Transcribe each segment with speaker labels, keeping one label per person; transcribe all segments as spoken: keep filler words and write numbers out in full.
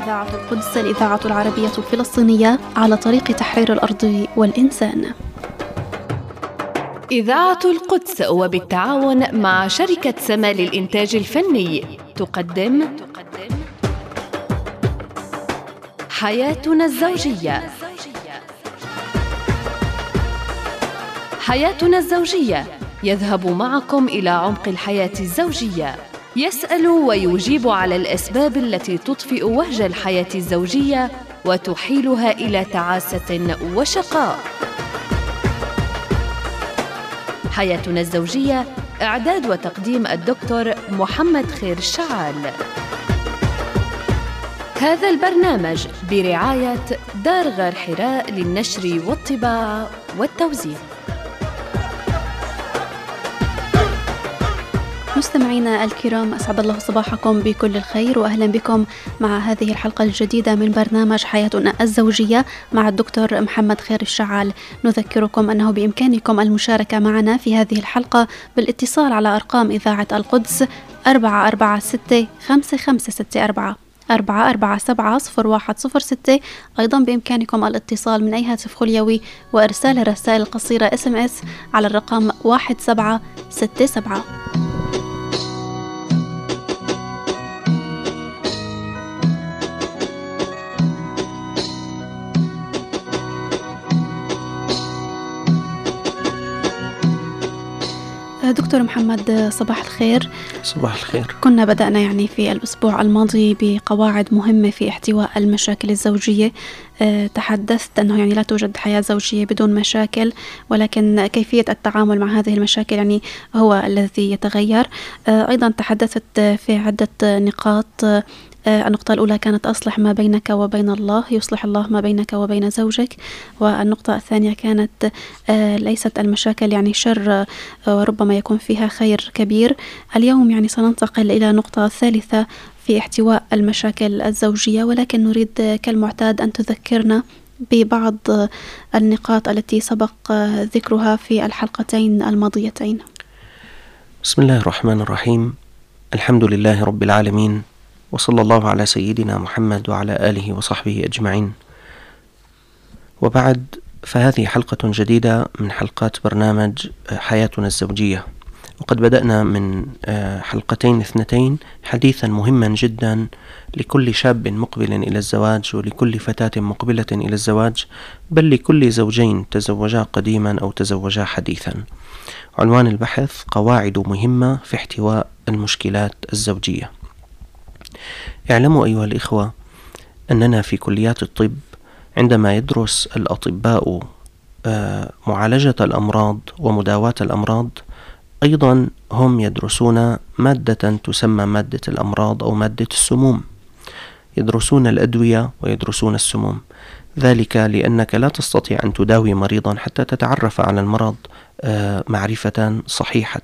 Speaker 1: إذاعة القدس، الإذاعة العربية الفلسطينية على طريق تحرير الأرض والإنسان.
Speaker 2: إذاعة القدس وبالتعاون مع شركة سما للإنتاج الفني تقدم حياتنا الزوجية. حياتنا الزوجية يذهب معكم إلى عمق الحياة الزوجية، يسأل ويجيب على الأسباب التي تطفئ وهج الحياة الزوجية وتحيلها إلى تعاسة وشقاء. حياتنا الزوجية، إعداد وتقديم الدكتور محمد خير الشعال. هذا البرنامج برعاية دار غار حراء للنشر والطباعة والتوزيع.
Speaker 1: مستمعينا الكرام، أسعد الله صباحكم بكل الخير، وأهلا بكم مع هذه الحلقة الجديدة من برنامج حياتنا الزوجية مع الدكتور محمد خير الشعال. نذكركم أنه بإمكانكم المشاركة معنا في هذه الحلقة بالاتصال على أرقام إذاعة القدس أربعة أربعة ستة خمسة خمسة ستة أربعة أربعة أربعة سبعة صفر واحد صفر ستة. أيضا بإمكانكم الاتصال من أي هاتف خليوي وإرسال الرسائل القصيرة إس إم إس على الرقم واحد سبعة ستة سبعة. دكتور محمد، صباح الخير.
Speaker 3: صباح الخير.
Speaker 1: كنا بدأنا يعني في الأسبوع الماضي بقواعد مهمة في احتواء المشاكل الزوجية. أه تحدثت أنه يعني لا توجد حياة زوجية بدون مشاكل، ولكن كيفية التعامل مع هذه المشاكل يعني هو الذي يتغير. أه أيضا تحدثت في عدة نقاط. أه النقطة الأولى كانت أصلح ما بينك وبين الله يصلح الله ما بينك وبين زوجك، والنقطة الثانية كانت ليست المشاكل يعني شر، وربما يكون فيها خير كبير. اليوم يعني سننتقل إلى نقطة ثالثة في احتواء المشاكل الزوجية، ولكن نريد كالمعتاد أن تذكرنا ببعض النقاط التي سبق ذكرها في الحلقتين الماضيتين.
Speaker 3: بسم الله الرحمن الرحيم. الحمد لله رب العالمين، وصلى الله على سيدنا محمد وعلى آله وصحبه أجمعين. وبعد، فهذه حلقة جديدة من حلقات برنامج حياتنا الزوجية، وقد بدأنا من حلقتين اثنتين حديثا مهما جدا لكل شاب مقبل إلى الزواج ولكل فتاة مقبلة إلى الزواج، بل لكل زوجين تزوجا قديما أو تزوجا حديثا. عنوان البحث: قواعد مهمة في احتواء المشكلات الزوجية. اعلموا أيها الإخوة أننا في كليات الطب عندما يدرس الأطباء معالجة الأمراض ومداواة الأمراض، أيضا هم يدرسون مادة تسمى مادة الأمراض أو مادة السموم. يدرسون الأدوية ويدرسون السموم، ذلك لأنك لا تستطيع أن تداوي مريضا حتى تتعرف على المرض معرفة صحيحة،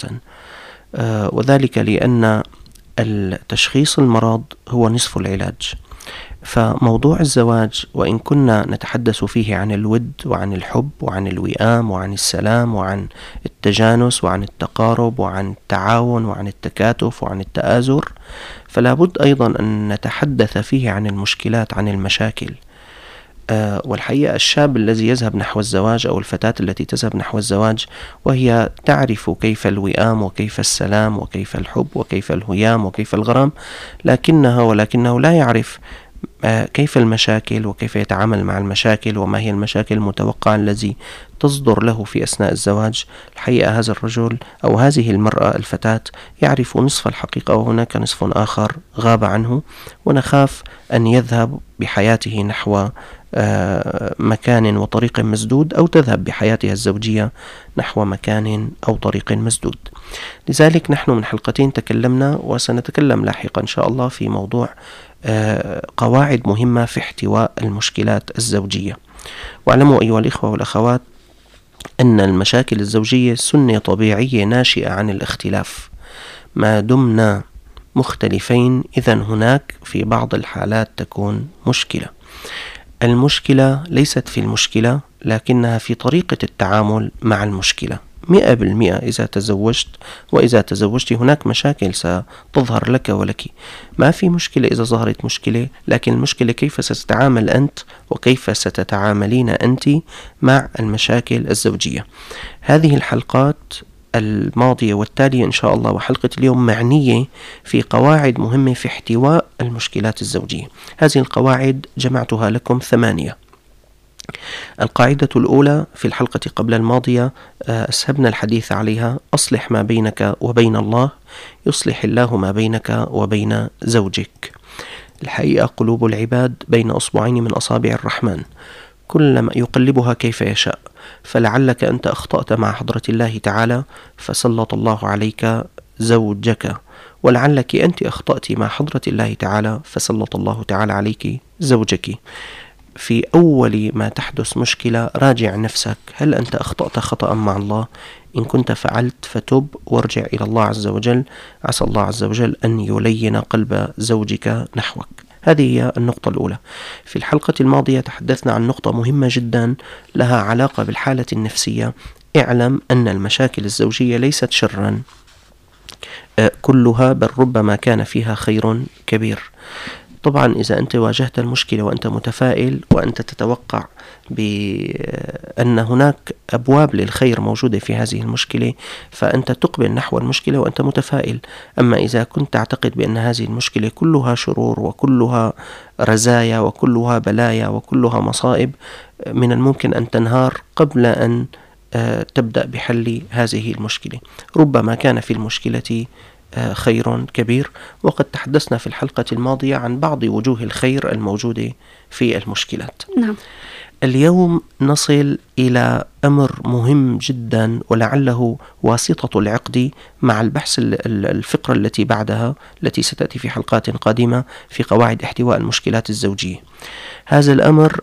Speaker 3: وذلك لأن التشخيص المرض هو نصف العلاج. فموضوع الزواج، وإن كنا نتحدث فيه عن الود وعن الحب وعن الوئام وعن السلام وعن التجانس وعن التقارب وعن التعاون وعن التكاتف وعن التآزر، فلا بد أيضا أن نتحدث فيه عن المشكلات، عن المشاكل. أه والحقيقة الشاب الذي يذهب نحو الزواج أو الفتاة التي تذهب نحو الزواج وهي تعرف كيف الوئام وكيف السلام وكيف الحب وكيف الهيام وكيف الغرام، لكنها ولكنه لا يعرف أه كيف المشاكل وكيف يتعامل مع المشاكل وما هي المشاكل المتوقعة التي تصدر له في أثناء الزواج. الحقيقة هذا الرجل أو هذه المرأة الفتاة يعرف نصف الحقيقة، وهناك نصف آخر غاب عنه، ونخاف أن يذهب بحياته نحو مكان وطريق مسدود، أو تذهب بحياتها الزوجية نحو مكان أو طريق مسدود. لذلك نحن من حلقتين تكلمنا، وسنتكلم لاحقا إن شاء الله في موضوع قواعد مهمة في احتواء المشكلات الزوجية. واعلموا أيها الإخوة والأخوات أن المشاكل الزوجية سنة طبيعية ناشئة عن الاختلاف. ما دمنا مختلفين إذن هناك في بعض الحالات تكون مشكلة. المشكلة ليست في المشكلة، لكنها في طريقة التعامل مع المشكلة. مئة بالمئة إذا تزوجت، وإذا تزوجت هناك مشاكل ستظهر لك ولك. ما في مشكلة إذا ظهرت مشكلة، لكن المشكلة كيف ستتعامل أنت وكيف ستتعاملين أنت مع المشاكل الزوجية. هذه الحلقات الماضية والتالية إن شاء الله وحلقة اليوم معنية في قواعد مهمة في احتواء المشكلات الزوجية. هذه القواعد جمعتها لكم ثمانية. القاعدة الأولى في الحلقة قبل الماضية أسهبنا الحديث عليها: أصلح ما بينك وبين الله يصلح الله ما بينك وبين زوجك. الحقيقة قلوب العباد بين أصبعين من أصابع الرحمن، كلما يقلبها كيف يشاء. فلعلك أنت أخطأت مع حضرة الله تعالى فسلط الله عليك زوجك، ولعلك أنت أخطأت مع حضرة الله تعالى فسلط الله تعالى عليك زوجك. في أول ما تحدث مشكلة راجع نفسك، هل أنت أخطأت خطأ مع الله؟ إن كنت فعلت فتب وارجع إلى الله عز وجل، عسى الله عز وجل أن يلين قلب زوجك نحوك. هذه هي النقطة الأولى. في الحلقة الماضية تحدثنا عن نقطة مهمة جدا لها علاقة بالحالة النفسية. اعلم أن المشاكل الزوجية ليست شرا كلها، بل ربما كان فيها خير كبير. طبعا إذا أنت واجهت المشكلة وأنت متفائل وأنت تتوقع بأن هناك أبواب للخير موجودة في هذه المشكلة، فأنت تقبل نحو المشكلة وأنت متفائل. أما إذا كنت تعتقد بأن هذه المشكلة كلها شرور وكلها رزايا وكلها بلايا وكلها مصائب، من الممكن أن تنهار قبل أن تبدأ بحل هذه المشكلة. ربما كان في المشكلة خير كبير، وقد تحدثنا في الحلقة الماضية عن بعض وجوه الخير الموجودة في المشكلات.
Speaker 1: نعم.
Speaker 3: اليوم نصل إلى أمر مهم جدا، ولعله واسطة العقد مع البحث الفقرة التي بعدها التي ستأتي في حلقات قادمة في قواعد احتواء المشكلات الزوجية. هذا الأمر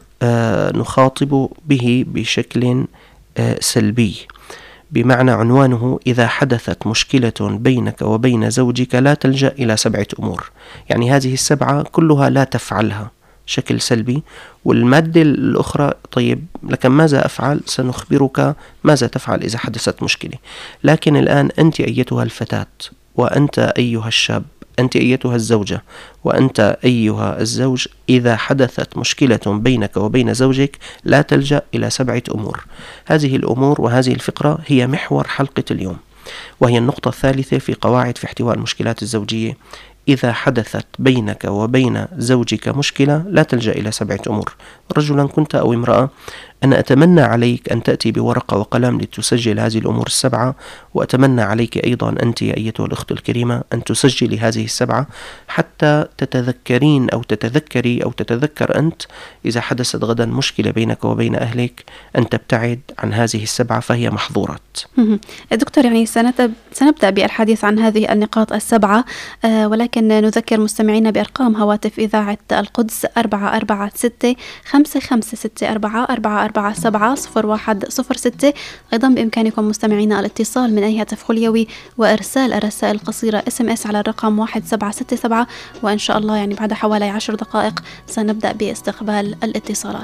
Speaker 3: نخاطب به بشكل سلبي، بمعنى عنوانه: إذا حدثت مشكلة بينك وبين زوجك لا تلجأ إلى سبعة أمور. يعني هذه السبعة كلها لا تفعلها شكل سلبي. والمادة الأخرى: طيب لكن ماذا أفعل؟ سنخبرك ماذا تفعل إذا حدثت مشكلة. لكن الآن أنت أيتها الفتاة، وأنت أيها الشاب، أنت أيتها الزوجة، وأنت أيها الزوج، إذا حدثت مشكلة بينك وبين زوجك لا تلجأ إلى سبعة أمور. هذه الأمور وهذه الفقرة هي محور حلقة اليوم، وهي النقطة الثالثة في قواعد في احتواء المشكلات الزوجية. إذا حدثت بينك وبين زوجك مشكلة لا تلجأ إلى سبعة أمور. رجلا كنت أو امرأة، أنا أتمنى عليك أن تأتي بورقة وقلم لتسجل هذه الأمور السبعة، وأتمنى عليك أيضا أنت أيتها الأخت الكريمة أن تسجلي هذه السبعة حتى تتذكرين أو تتذكري أو تتذكر أنت إذا حدثت غدا مشكلة بينك وبين أهلك أن تبتعد عن هذه السبعة، فهي محظورات.
Speaker 1: دكتور، يعني سنبدأ بالحديث عن هذه النقاط السبعة، آه ولكن نذكر مستمعينا بأرقام هواتف إذاعة القدس: أربعة أربعة ستة خمسة خمسة ستة أربعة أربعة أربعة سبعة صفر واحد صفر ستة. أيضا بإمكانكم مستمعينا الاتصال من أي هاتف خليوي وإرسال الرسائل القصيرة اس ام اس على الرقم واحد سبعة ستة سبعة، وإن شاء الله يعني بعد حوالي عشر دقائق سنبدأ باستقبال الاتصالات.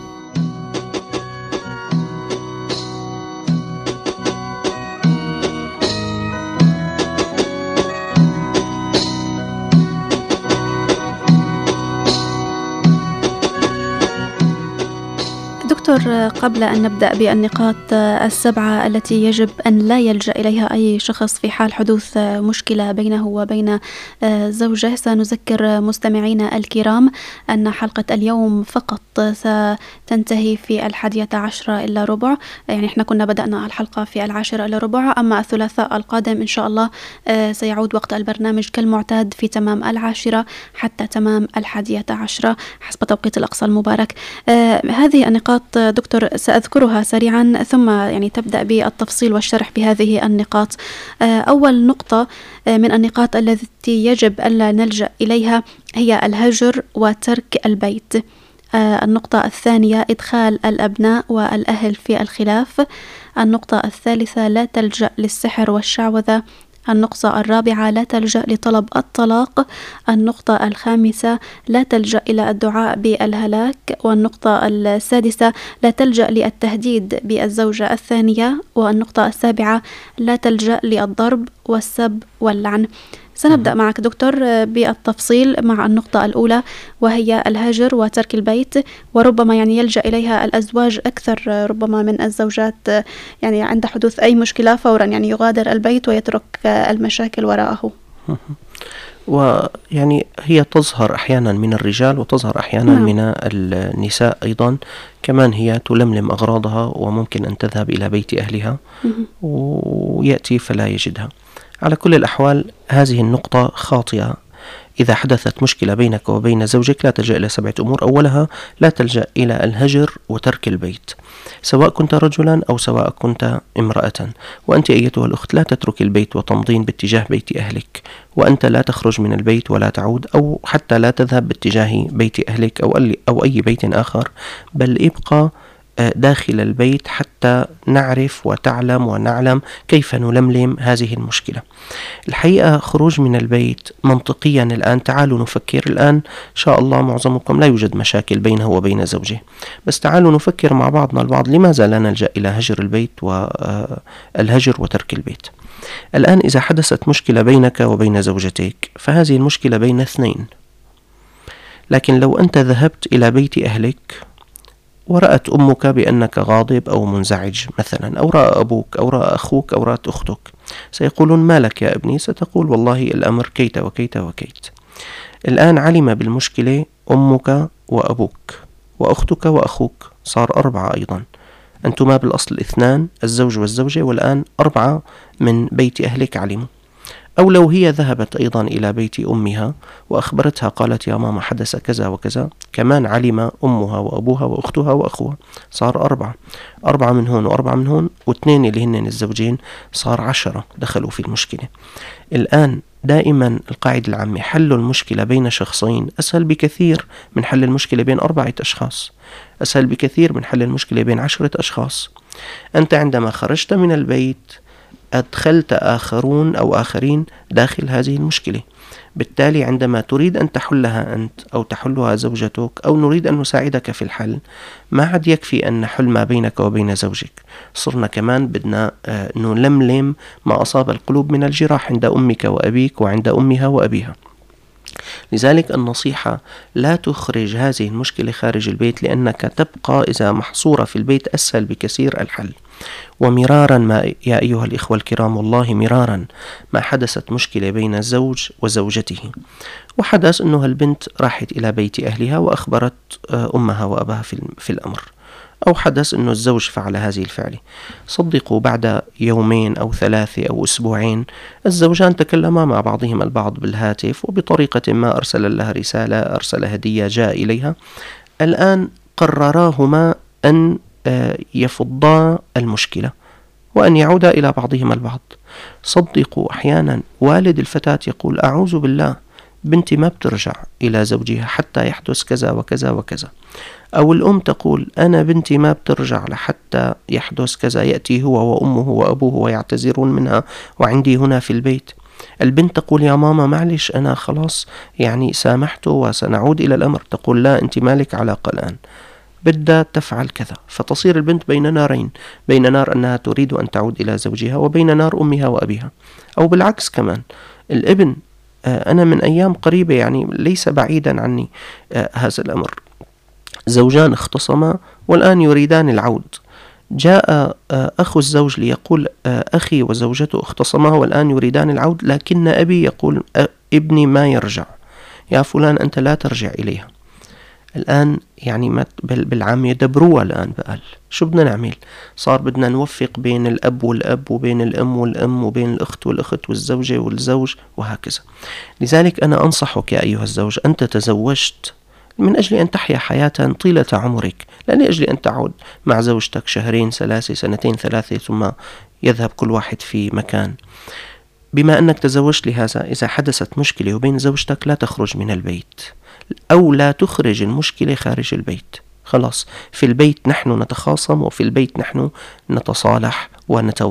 Speaker 1: دكتور، قبل أن نبدأ بالنقاط السبعة التي يجب أن لا يلجأ إليها أي شخص في حال حدوث مشكلة بينه وبين زوجه، سنذكر مستمعينا الكرام أن حلقة اليوم فقط ستنتهي في الحادية عشرة إلا ربع. يعني احنا كنا بدأنا الحلقة في العاشرة إلا ربع، أما الثلاثاء القادم إن شاء الله سيعود وقت البرنامج كالمعتاد في تمام العاشرة حتى تمام الحادية عشرة حسب توقيت الأقصى المبارك. هذه النقاط دكتور سأذكرها سريعا، ثم يعني تبدأ بالتفصيل والشرح بهذه النقاط. أول نقطة من النقاط التي يجب ألا نلجأ إليها هي الهجر وترك البيت. النقطة الثانية: إدخال الأبناء والأهل في الخلاف. النقطة الثالثة: لا تلجأ للسحر والشعوذة. النقطة الرابعة لا تلجأ لطلب الطلاق. النقطة الخامسة لا تلجأ إلى الدعاء بالهلاك. والنقطة السادسة لا تلجأ للتهديد بالزوجة الثانية. والنقطة السابعة لا تلجأ للضرب والسب واللعن. سنبدأ معك دكتور بالتفصيل مع النقطة الأولى وهي الهجر وترك البيت، وربما يعني يلجأ إليها الأزواج أكثر ربما من الزوجات، يعني عند حدوث أي مشكلة فورا يعني يغادر البيت ويترك المشاكل وراءه.
Speaker 3: ويعني هي تظهر أحيانا من الرجال وتظهر أحيانا نعم. من النساء أيضا، كمان هي تلملم أغراضها وممكن أن تذهب إلى بيت أهلها ويأتي فلا يجدها. على كل الأحوال هذه النقطة خاطئة. إذا حدثت مشكلة بينك وبين زوجك لا تلجأ إلى سبعة أمور. أولها لا تلجأ إلى الهجر وترك البيت، سواء كنت رجلا أو سواء كنت امرأة. وأنت أيتها الأخت لا تترك البيت وتمضين باتجاه بيت أهلك، وأنت لا تخرج من البيت ولا تعود، أو حتى لا تذهب باتجاه بيت أهلك أو أو أي بيت آخر، بل ابقى داخل البيت حتى نعرف وتعلم ونعلم كيف نلملم هذه المشكلة. الحقيقة خروج من البيت منطقيا الآن، تعالوا نفكر الآن، إن شاء الله معظمكم لا يوجد مشاكل بينه وبين زوجه، بس تعالوا نفكر مع بعضنا البعض لماذا لا نلجأ إلى هجر البيت والهجر وترك البيت. الآن إذا حدثت مشكلة بينك وبين زوجتك فهذه المشكلة بين اثنين، لكن لو أنت ذهبت إلى بيت أهلك ورأت أمك بأنك غاضب أو منزعج مثلا، أو رأى أبوك أو رأى أخوك أو رأت أختك، سيقولون ما لك يا ابني؟ ستقول والله الأمر كيت وكيت وكيت. الآن علم بالمشكلة أمك وأبوك وأختك وأخوك، صار أربعة أيضا، أنتما بالأصل اثنان، الزوج والزوجة، والآن أربعة من بيت أهلك علموا. أو لو هي ذهبت أيضا إلى بيت أمها وأخبرتها قالت يا ماما حدث كذا وكذا، كمان علم أمها وأبوها وأختها وأخوها، صار أربعة، أربعة من هون وأربعة من هون، واثنين اللي هن الزوجين، صار عشرة دخلوا في المشكلة. الآن دائما القاعدة العامة حل المشكلة بين شخصين أسهل بكثير من حل المشكلة بين أربعة أشخاص، أسهل بكثير من حل المشكلة بين عشرة أشخاص. أنت عندما خرجت من البيت أدخلت آخرون أو آخرين داخل هذه المشكلة، بالتالي عندما تريد أن تحلها أنت أو تحلها زوجتك أو نريد أن نساعدك في الحل، ما عاد يكفي أن نحل ما بينك وبين زوجك، صرنا كمان بدنا نلملم ما أصاب القلوب من الجراح عند أمك وأبيك وعند أمها وأبيها. لذلك النصيحة لا تخرج هذه المشكلة خارج البيت، لأنك تبقى إذا محصورة في البيت أسهل بكثير الحل. ومرارا ما يا أيها الإخوة الكرام، والله مرارا ما حدثت مشكلة بين الزوج وزوجته، وحدث أنه البنت راحت إلى بيت أهلها وأخبرت أمها وأباها في الأمر، أو حدث أنه الزوج فعل هذه الفعلة. صدقوا بعد يومين أو ثلاثة أو أسبوعين الزوجان تكلما مع بعضهما البعض بالهاتف، وبطريقة ما أرسل لها رسالة، أرسل هدية، جاء إليها. الآن قرراهما أن يفضا المشكلة وأن يعودا إلى بعضهما البعض. صدقوا أحيانا والد الفتاة يقول أعوذ بالله بنتي ما بترجع إلى زوجها حتى يحدث كذا وكذا وكذا، أو الأم تقول أنا بنتي ما بترجع لحتى يحدث كذا، يأتي هو وأمه وأبوه ويعتذرون منها وعندي هنا في البيت. البنت تقول يا ماما معلش أنا خلاص يعني سامحته وسنعود إلى الأمر، تقول لا أنت مالك علاقة الآن، بدها تفعل كذا. فتصير البنت بين نارين، بين نار أنها تريد أن تعود إلى زوجها وبين نار أمها وأبيها. أو بالعكس كمان الابن، أنا من أيام قريبة يعني ليس بعيدا عني هذا الأمر، زوجان اختصما والآن يريدان العود. جاء أخو الزوج ليقول أخي وزوجته اختصما والآن يريدان العود، لكن أبي يقول ابني ما يرجع، يا فلان أنت لا ترجع إليها. الآن يعني ما بالعام يدبروها الآن بقال شو بدنا نعمل؟ صار بدنا نوفق بين الأب والأب وبين الأم والأم وبين الأخت والأخت والزوجة والزوج وهكذا. لذلك أنا أنصحك يا أيها الزوج، أنت تزوجت من أجل أن تحيا حياة طيلة عمرك، لا لأجل أن تعود مع زوجتك شهرين ثلاثة سنتين ثلاثة ثم يذهب كل واحد في مكان. بما أنك تزوجت لهذا، إذا حدثت مشكلة وبين زوجتك لا تخرج من البيت، أو لا تخرج المشكلة خارج البيت. خلاص في البيت نحن نتخاصم وفي البيت نحن نتصالح ونتوائم.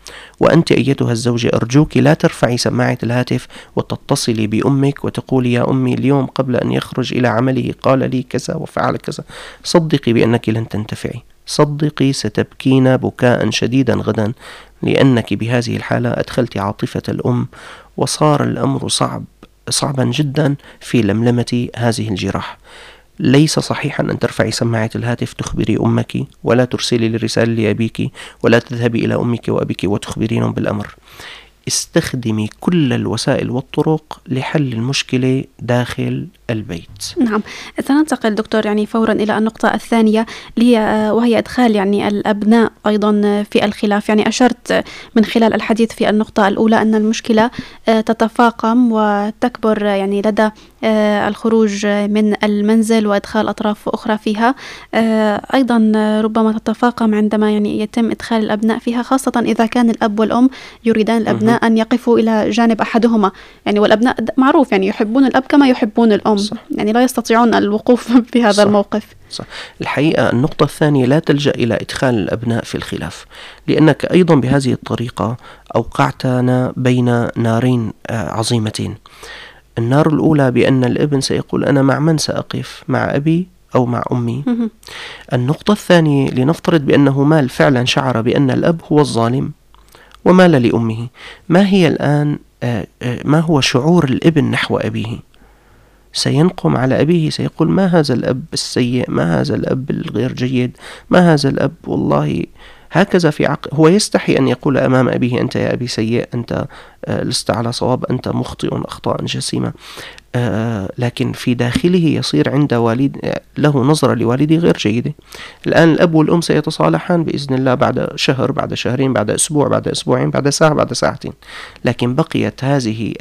Speaker 3: وأنت أيتها الزوجة أرجوك لا ترفعي سماعة الهاتف وتتصلي بأمك وتقولي يا أمي اليوم قبل أن يخرج إلى عمله قال لي كذا وفعل كذا. صدقي بأنك لن تنتفعي، صدقي ستبكين بكاء شديدا غدا، لأنك بهذه الحالة أدخلت عاطفة الأم، وصار الأمر صعب صعبا جدا في لملمة هذه الجراح. ليس صحيحا أن ترفعي سماعة الهاتف تخبري أمك، ولا ترسلي الرسالة لأبيك، ولا تذهبي إلى أمك وأبيك وتخبرينهم بالأمر. استخدمي كل الوسائل والطرق لحل المشكلة داخل البيت.
Speaker 1: نعم، سننتقل دكتور يعني فورا إلى النقطة الثانية وهي إدخال يعني الأبناء أيضا في الخلاف. يعني أشرت من خلال الحديث في النقطة الأولى أن المشكلة تتفاقم وتكبر يعني لدى الخروج من المنزل وإدخال أطراف أخرى فيها، أيضا ربما تتفاقم عندما يعني يتم إدخال الأبناء فيها، خاصة إذا كان الأب والأم يريدان الأبناء أن يقفوا إلى جانب أحدهما. يعني والأبناء معروف يعني يحبون الأب كما يحبون الأم. صح. يعني لا يستطيعون الوقوف في هذا. صح. الموقف.
Speaker 3: صح. الحقيقة النقطة الثانية لا تلجأ إلى إدخال الأبناء في الخلاف، لأنك أيضا بهذه الطريقة أوقعتنا بين نارين عظيمتين. النار الأولى بأن الابن سيقول أنا مع من سأقف، مع أبي أو مع أمي. النقطة الثانية لنفترض بأنه مال فعلا شعر بأن الأب هو الظالم ومال لأمه، ما هي الآن ما هو شعور الابن نحو أبيه؟ سينقم على أبيه، سيقول ما هذا الأب السيء، ما هذا الأب الغير جيد، ما هذا الأب والله هكذا في عقل. هو يستحي أن يقول أمام أبيه أنت يا أبي سيء، أنت لست على صواب، أنت مخطئ أخطاء جسيمة، لكن في داخله يصير عند والد له نظرة لوالده غير جيدة. الآن الأب والأم سيتصالحان بإذن الله بعد شهر، بعد شهرين، بعد أسبوع، بعد أسبوعين، بعد ساعة، بعد ساعتين، لكن بقيت هذه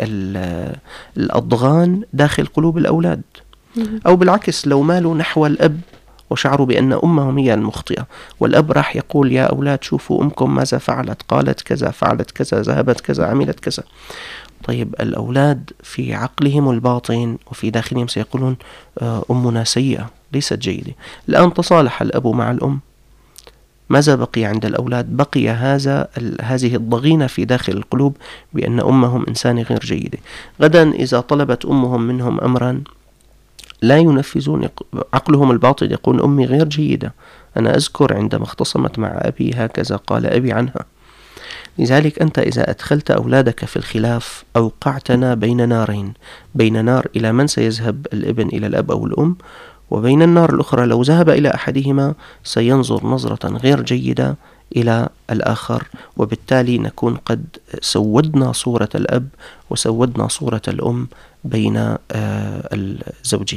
Speaker 3: الأضغان داخل قلوب الأولاد. أو بالعكس لو مالوا نحو الأب وشعروا بأن أمهم هي المخطئة، والأب راح يقول يا أولاد شوفوا أمكم ماذا فعلت، قالت كذا، فعلت كذا، ذهبت كذا، عملت كذا. طيب الأولاد في عقلهم الباطن وفي داخلهم سيقولون أمنا سيئة ليست جيدة. الآن تصالح الأب مع الأم، ماذا بقي عند الأولاد؟ بقي هذا هذه الضغينة في داخل القلوب بأن أمهم إنسانة غير جيدة. غدا إذا طلبت أمهم منهم أمرا لا ينفذون، عقلهم الباطن يقول أمي غير جيدة، أنا أذكر عندما اختصمت مع أبي هكذا قال أبي عنها. لذلك أنت إذا أدخلت أولادك في الخلاف أوقعتنا بين نارين، بين نار إلى من سيذهب الابن إلى الأب أو الأم، وبين النار الأخرى لو ذهب إلى أحدهما سينظر نظرة غير جيدة إلى الآخر، وبالتالي نكون قد سودنا صورة الأب وسودنا صورة الأم بين الزوجين،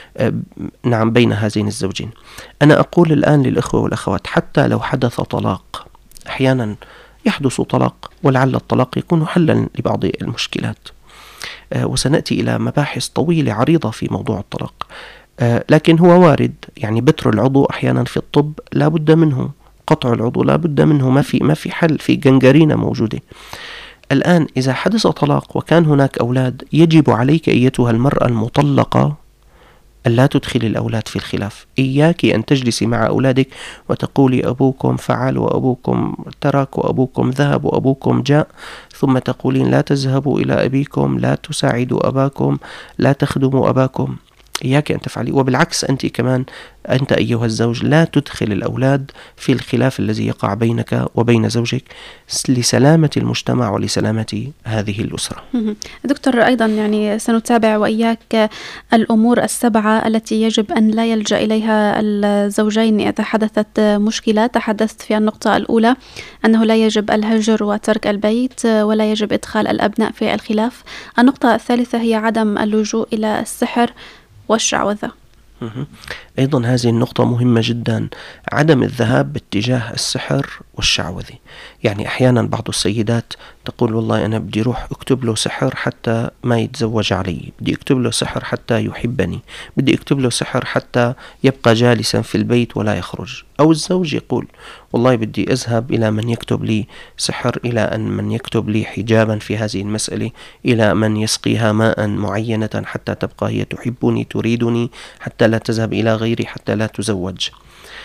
Speaker 3: نعم بين هذين الزوجين. أنا أقول الآن للإخوة والأخوات حتى لو حدث طلاق، أحيانا يحدث طلاق ولعل الطلاق يكون حلا لبعض المشكلات، وسنأتي إلى مباحث طويلة عريضة في موضوع الطلاق، لكن هو وارد. يعني بتر العضو أحيانا في الطب لا بد منه، قطع العضو لا بد منه، ما في ما في حل، في جنجرينة موجودة. الآن إذا حدث طلاق وكان هناك أولاد، يجب عليك أيتها المرأة المطلقة ألا تدخل الأولاد في الخلاف. إياك أن تجلسي مع أولادك وتقولي أبوكم فعل وأبوكم ترك وأبوكم ذهب وأبوكم جاء، ثم تقولين لا تذهبوا إلى أبيكم، لا تساعدوا أباكم، لا تخدموا أباكم. إياك أن تفعلي. وبالعكس أنت كمان، أنت أيها الزوج لا تدخل الأولاد في الخلاف الذي يقع بينك وبين زوجك لسلامة المجتمع ولسلامة هذه الأسرة.
Speaker 1: دكتور، أيضا يعني سنتابع وإياك الأمور السبعة التي يجب أن لا يلجأ إليها الزوجين إذا حدثت مشكلة. تحدثت في النقطة الأولى أنه لا يجب الهجر وترك البيت، ولا يجب إدخال الأبناء في الخلاف. النقطة الثالثة هي عدم اللجوء إلى السحر والشعوذة.
Speaker 3: أيضا هذه النقطة مهمة جدا، عدم الذهاب باتجاه السحر والشعوذة. يعني أحيانا بعض السيدات تقول والله أنا بدي روح أكتب له سحر حتى ما يتزوج علي، بدي أكتب له سحر حتى يحبني، بدي أكتب له سحر حتى يبقى جالسا في البيت ولا يخرج. أو الزوج يقول والله بدي أذهب إلى من يكتب لي سحر، إلى أن من يكتب لي حجابا في هذه المسألة، إلى من يسقيها ماء معينة حتى تبقى هي تحبني تريدني، حتى لا تذهب إلى غيري، حتى لا تزوج.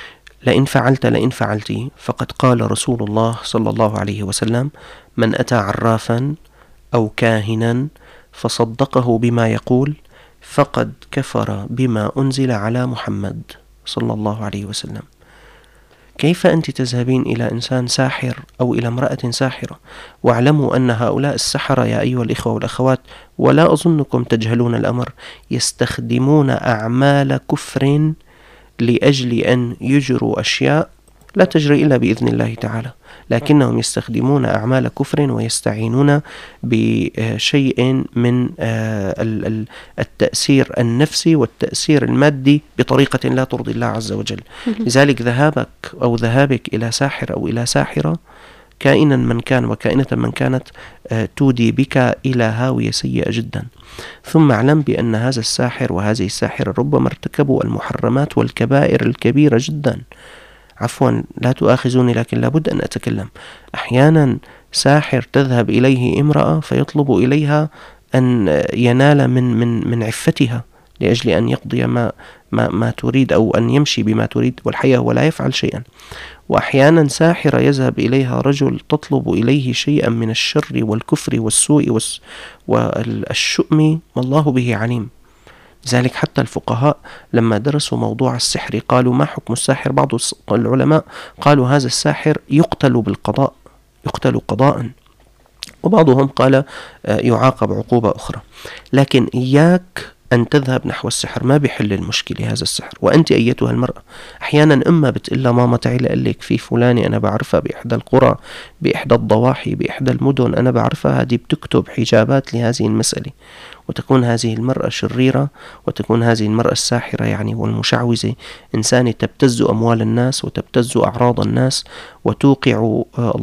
Speaker 3: لئن فعلت لئن فعلت فقد قال رسول الله صلى الله عليه وسلم: من أتى عرافا أو كاهنا فصدقه بما يقول فقد كفر بما أنزل على محمد صلى الله عليه وسلم. كيف أنت تذهبين إلى إنسان ساحر أو إلى امرأة ساحرة؟ واعلموا أن هؤلاء السحرة يا أيها الإخوة والأخوات، ولا أظنكم تجهلون الأمر، يستخدمون أعمال كفر لأجل أن يجروا أشياء لا تجري إلا بإذن الله تعالى، لكنهم يستخدمون أعمال كفر ويستعينون بشيء من التأثير النفسي والتأثير المادي بطريقة لا ترضي الله عز وجل. لذلك ذهابك أو ذهابك إلى ساحر أو إلى ساحرة كائنا من كان وكائنة من كانت تودي بك إلى هاوية سيئة جدا. ثم اعلم بأن هذا الساحر وهذه الساحرة ربما ارتكبوا المحرمات والكبائر الكبيرة جدا. عفوا لا تؤاخذوني لكن لابد أن أتكلم. أحيانا ساحر تذهب إليه امرأة فيطلب إليها أن ينال من من من عفتها لأجل أن يقضي ما ما ما تريد أو أن يمشي بما تريد، والحقيقة هو لا يفعل شيئا. وأحيانا ساحرة يذهب إليها رجل تطلب إليه شيئا من الشر والكفر والسوء والشؤم والله به عليم. لذلك حتى الفقهاء لما درسوا موضوع السحر قالوا: ما حكم الساحر؟ بعض العلماء قالوا: هذا الساحر يقتل بالقضاء، يقتل قضاء، وبعضهم قال يعاقب عقوبة أخرى. لكن إياك أن تذهب نحو السحر، ما بيحل المشكلة هذا السحر. وأنت أيتها المرأة أحيانا إما بتقول ماما تعالي أقول لك في فلانة أنا بعرفها بإحدى القرى بإحدى الضواحي بإحدى المدن أنا بعرفها، هذه بتكتب حجابات لهذه المسألة، وتكون هذه المرأة شريرة، وتكون هذه المرأة الساحرة يعني والمشعوذة إنسانة تبتز أموال الناس وتبتز أعراض الناس وتوقع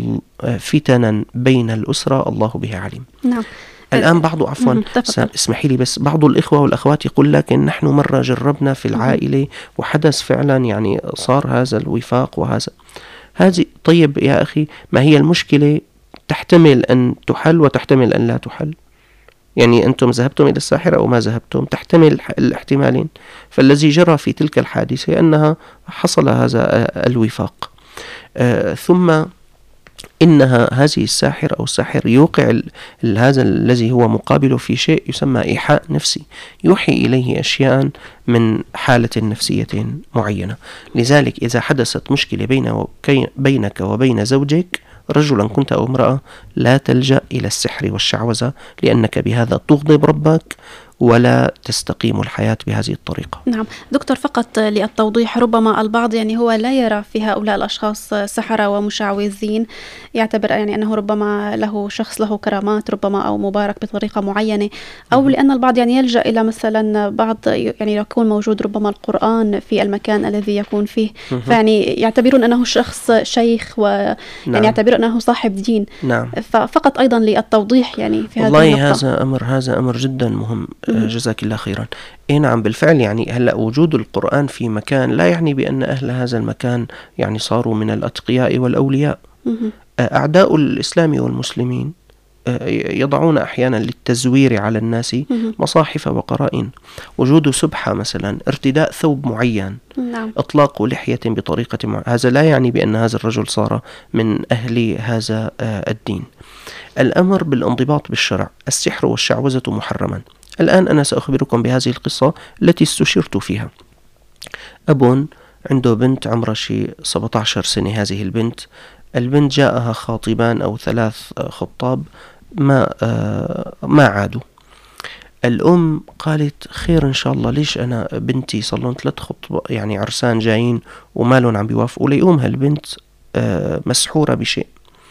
Speaker 3: فتنا بين الأسرة، الله به عليم.
Speaker 1: نعم.
Speaker 3: الآن بعض عفوا اسمحي لي بس بعض الإخوة والأخوات يقول لك إن نحن مرة جربنا في العائلة وحدث فعلا يعني صار هذا الوفاق وهذا هذه. طيب يا أخي، ما هي المشكلة تحتمل أن تحل وتحتمل أن لا تحل. يعني أنتم ذهبتم إلى الساحرة أو ما ذهبتم، تحتمل الاحتمالين. فالذي جرى في تلك الحادثة أنها حصل هذا الوفاق. آه ثم إنها هذه الساحر أو الساحر يوقع هذا الذي هو مقابله في شيء يسمى إيحاء نفسي، يوحي إليه أشياء من حالة نفسية معينة. لذلك إذا حدثت مشكلة بينك وبين زوجك رجلا كنت أو امرأة، لا تلجأ إلى السحر والشعوذة، لأنك بهذا تغضب ربك ولا تستقيم الحياة بهذه الطريقة.
Speaker 1: نعم دكتور، فقط للتوضيح، ربما البعض يعني هو لا يرى في هؤلاء الأشخاص سحرة ومشعوذين، يعتبر يعني أنه ربما له شخص له كرامات ربما أو مبارك بطريقة معينة، أو لأن البعض يعني يلجأ إلى مثلا بعض يعني يكون موجود ربما القرآن في المكان الذي يكون فيه، فيعني يعتبرون أنه شخص شيخ ويعني نعم. يعتبرون أنه صاحب دين.
Speaker 3: نعم.
Speaker 1: ففقط أيضا للتوضيح يعني في هذه
Speaker 3: النقطة. والله هذا أمر هذا أمر جدا مهم. جزاك الله خيرا. إيه نعم بالفعل، يعني هلأ وجود القرآن في مكان لا يعني بأن أهل هذا المكان يعني صاروا من الأتقياء والأولياء. أعداء الإسلام والمسلمين يضعون أحيانا للتزوير على الناس مصاحف وقرائن. وجود سبحة مثلا، ارتداء ثوب معين،
Speaker 1: نعم.
Speaker 3: إطلاق لحية بطريقة معينة، هذا لا يعني بأن هذا الرجل صار من أهل هذا الدين. الأمر بالانضباط بالشرع. السحر والشعوذة محرما. الآن أنا سأخبركم بهذه القصة التي استشرت فيها. أب عنده بنت عمرها شي سبعة عشر سنة. هذه البنت البنت جاءها خاطبان أو ثلاث خطاب ما آه ما عادوا. الأم قالت خير إن شاء الله، ليش أنا بنتي صار لهم ثلاث خطبة يعني عرسان جايين ومالهم عم بيوافقوا. ليقوم هالبنت آه مسحورة بشيء.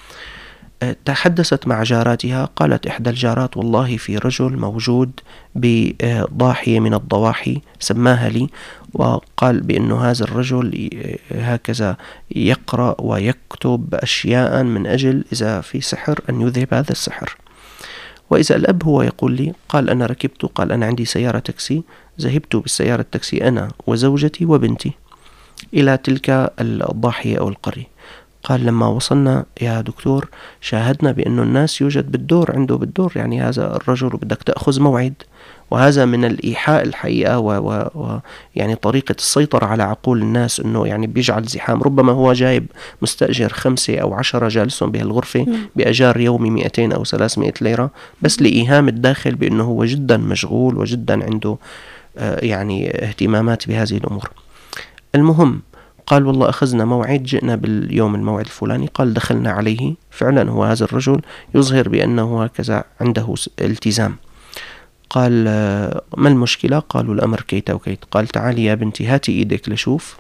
Speaker 3: تحدثت مع جاراتها، قالت إحدى الجارات والله في رجل موجود بضاحية من الضواحي سماها لي، وقال بأنه هذا الرجل هكذا يقرأ ويكتب أشياء من أجل إذا في سحر أن يذهب هذا السحر. وإذا الأب هو يقول لي، قال أنا ركبت، قال أنا عندي سيارة تاكسي، ذهبت بالسيارة التاكسي أنا وزوجتي وبنتي إلى تلك الضاحية أو القرية. قال لما وصلنا يا دكتور شاهدنا بأنه الناس يوجد بالدور عنده بالدور، يعني هذا الرجل بدك تأخذ موعد وهذا من الإيحاء الحقيقة ويعني طريقة السيطرة على عقول الناس، أنه يعني بيجعل زحام. ربما هو جايب مستأجر خمسة أو عشرة جالسهم بهالغرفة بأجار يومي مئتين أو ثلاثمائة ليرة، بس لإيهام الداخل بأنه هو جدا مشغول وجدا عنده يعني اهتمامات بهذه الأمور. المهم قال والله أخذنا موعد، جئنا باليوم الموعد الفلاني. قال دخلنا عليه، فعلا هو هذا الرجل يظهر بأنه هكذا عنده التزام. قال ما المشكلة؟ قالوا الأمر كيت وكيت. قال تعالي يا بنتي هاتي إيدك لشوف.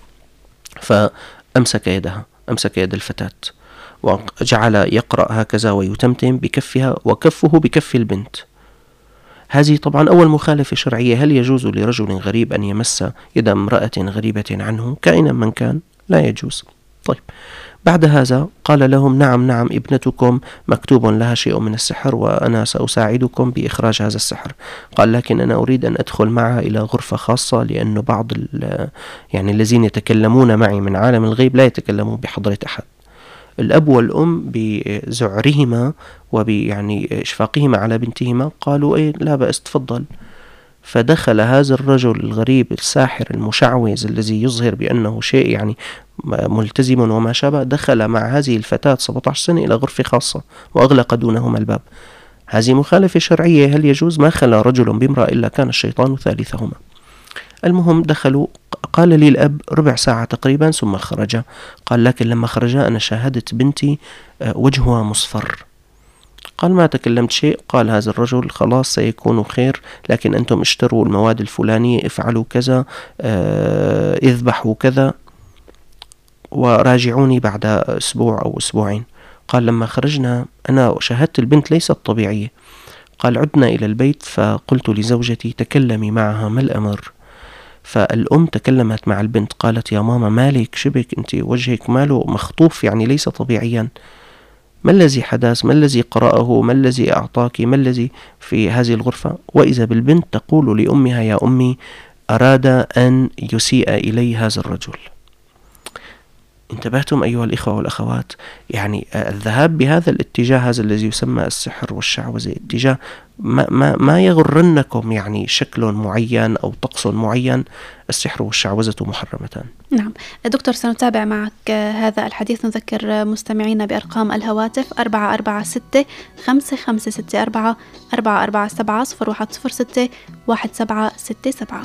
Speaker 3: فأمسك يدها، أمسك يد الفتاة وجعل يقرأ هكذا ويتمتم بكفها وكفه بكف البنت. هذه طبعا أول مخالفة شرعية. هل يجوز لرجل غريب أن يمس يد امرأة غريبة عنه كائنا من كان؟ لا يجوز. طيب بعد هذا قال لهم نعم نعم ابنتكم مكتوب لها شيء من السحر وأنا سأساعدكم بإخراج هذا السحر. قال لكن أنا أريد أن أدخل معها إلى غرفة خاصة، لأن بعض يعني الذين يتكلمون معي من عالم الغيب لا يتكلمون بحضرة أحد. الأب والأم بزعرهما وبيعني إشفاقهما على بنتهما قالوا إيه لا بأس تفضل. فدخل هذا الرجل الغريب الساحر المشعوذ الذي يظهر بأنه شيء يعني ملتزم وما شابه، دخل مع هذه الفتاة سبعة عشر سنة إلى غرفة خاصة وأغلق دونهما الباب. هذه مخالفة شرعية. هل يجوز؟ ما خلى رجل بامرأة إلا كان الشيطان ثالثهما. المهم دخلوا. قال لي الأب ربع ساعة تقريبا ثم خرج. قال لكن لما خرج أنا شاهدت بنتي وجهها مصفر. قال ما تكلمت شيء. قال هذا الرجل خلاص سيكون خير، لكن أنتم اشتروا المواد الفلانية، افعلوا كذا، اه اذبحوا كذا، وراجعوني بعد أسبوع أو أسبوعين. قال لما خرجنا أنا شاهدت البنت ليست طبيعية. قال عدنا إلى البيت فقلت لزوجتي تكلمي معها ما الأمر. فالأم تكلمت مع البنت قالت يا ماما مالك شبك أنت وجهك ماله مخطوف يعني ليس طبيعيا، ما الذي حدث؟ ما الذي قرأه؟ ما الذي أعطاك؟ ما الذي في هذه الغرفة؟ وإذا بالبنت تقول لأمها يا أمي أراد أن يسيء إلي هذا الرجل. انتبهتم أيها الإخوة والأخوات؟ يعني الذهاب بهذا الاتجاه هذا الذي يسمى السحر والشعوذة اتجاه ما, ما, ما يغرنكم يعني شكل معين أو طقس معين. السحر والشعوذة محرمتان.
Speaker 1: نعم دكتور سنتابع معك هذا الحديث. نذكر مستمعينا بأرقام الهواتف أربعة أربعة ستة خمسة خمسة ستة أربعة أربعة أربعة سبعة صفر واحد صفر ستة واحد سبعة ستة سبعة.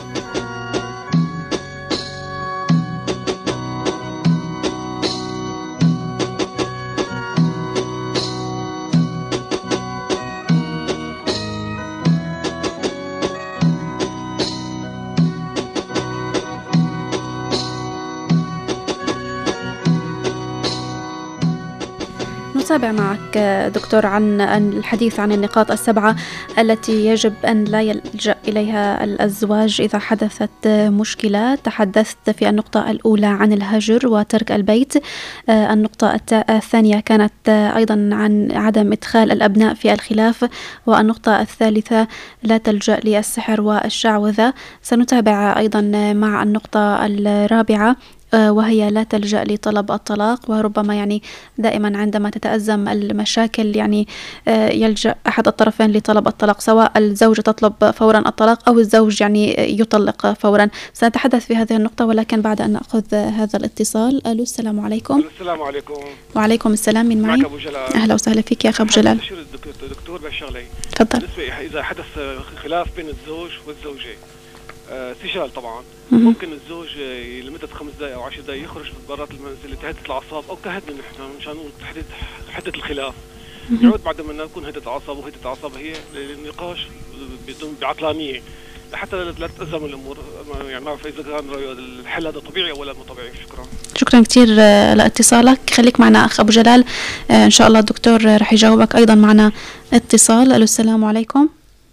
Speaker 1: نتابع معك دكتور عن الحديث عن النقاط السبعة التي يجب أن لا يلجأ إليها الأزواج إذا حدثت مشكلة. تحدثت في النقطة الأولى عن الهجر وترك البيت. النقطة الثانية كانت أيضا عن عدم إدخال الأبناء في الخلاف. والنقطة الثالثة لا تلجأ للسحر والشعوذة. سنتابع أيضا مع النقطة الرابعة وهي لا تلجأ لطلب الطلاق. وربما يعني دائما عندما تتأزم المشاكل يعني يلجأ أحد الطرفين لطلب الطلاق، سواء الزوجة تطلب فورا الطلاق أو الزوج يعني يطلق فورا. سنتحدث في هذه النقطة ولكن بعد أن نأخذ هذا الاتصال. ألو السلام عليكم.
Speaker 4: السلام عليكم.
Speaker 1: وعليكم السلام. من معي؟
Speaker 4: أبو جلال.
Speaker 1: أهلا وسهلا فيك يا أخي أبو جلال.
Speaker 4: دكتور بشغلي
Speaker 1: تفضل.
Speaker 4: إذا حدث خلاف بين الزوج والزوجة استشال طبعا ممكن الزوج لمدة خمس دقائق أو عشر دقائق يخرج برات المنزل لتهدئة الأعصاب أو كهدنا نحن مشان نقول تحديد حدة الخلاف. يعود بعد ما نكون هدئة الأعصاب وهدئة الأعصاب هي للنقاش بدون بعقلانية لحتى لا تتأزم الأمور. يعني ما أعرف إذا كان الحل هذا طبيعي ولا مو طبيعي. شكرا.
Speaker 1: شكرا كثير لاتصالك. خليك معنا أخ أبو جلال، إن شاء الله الدكتور رح يجاوبك. أيضا معنا اتصال. ألو السلام عليكم.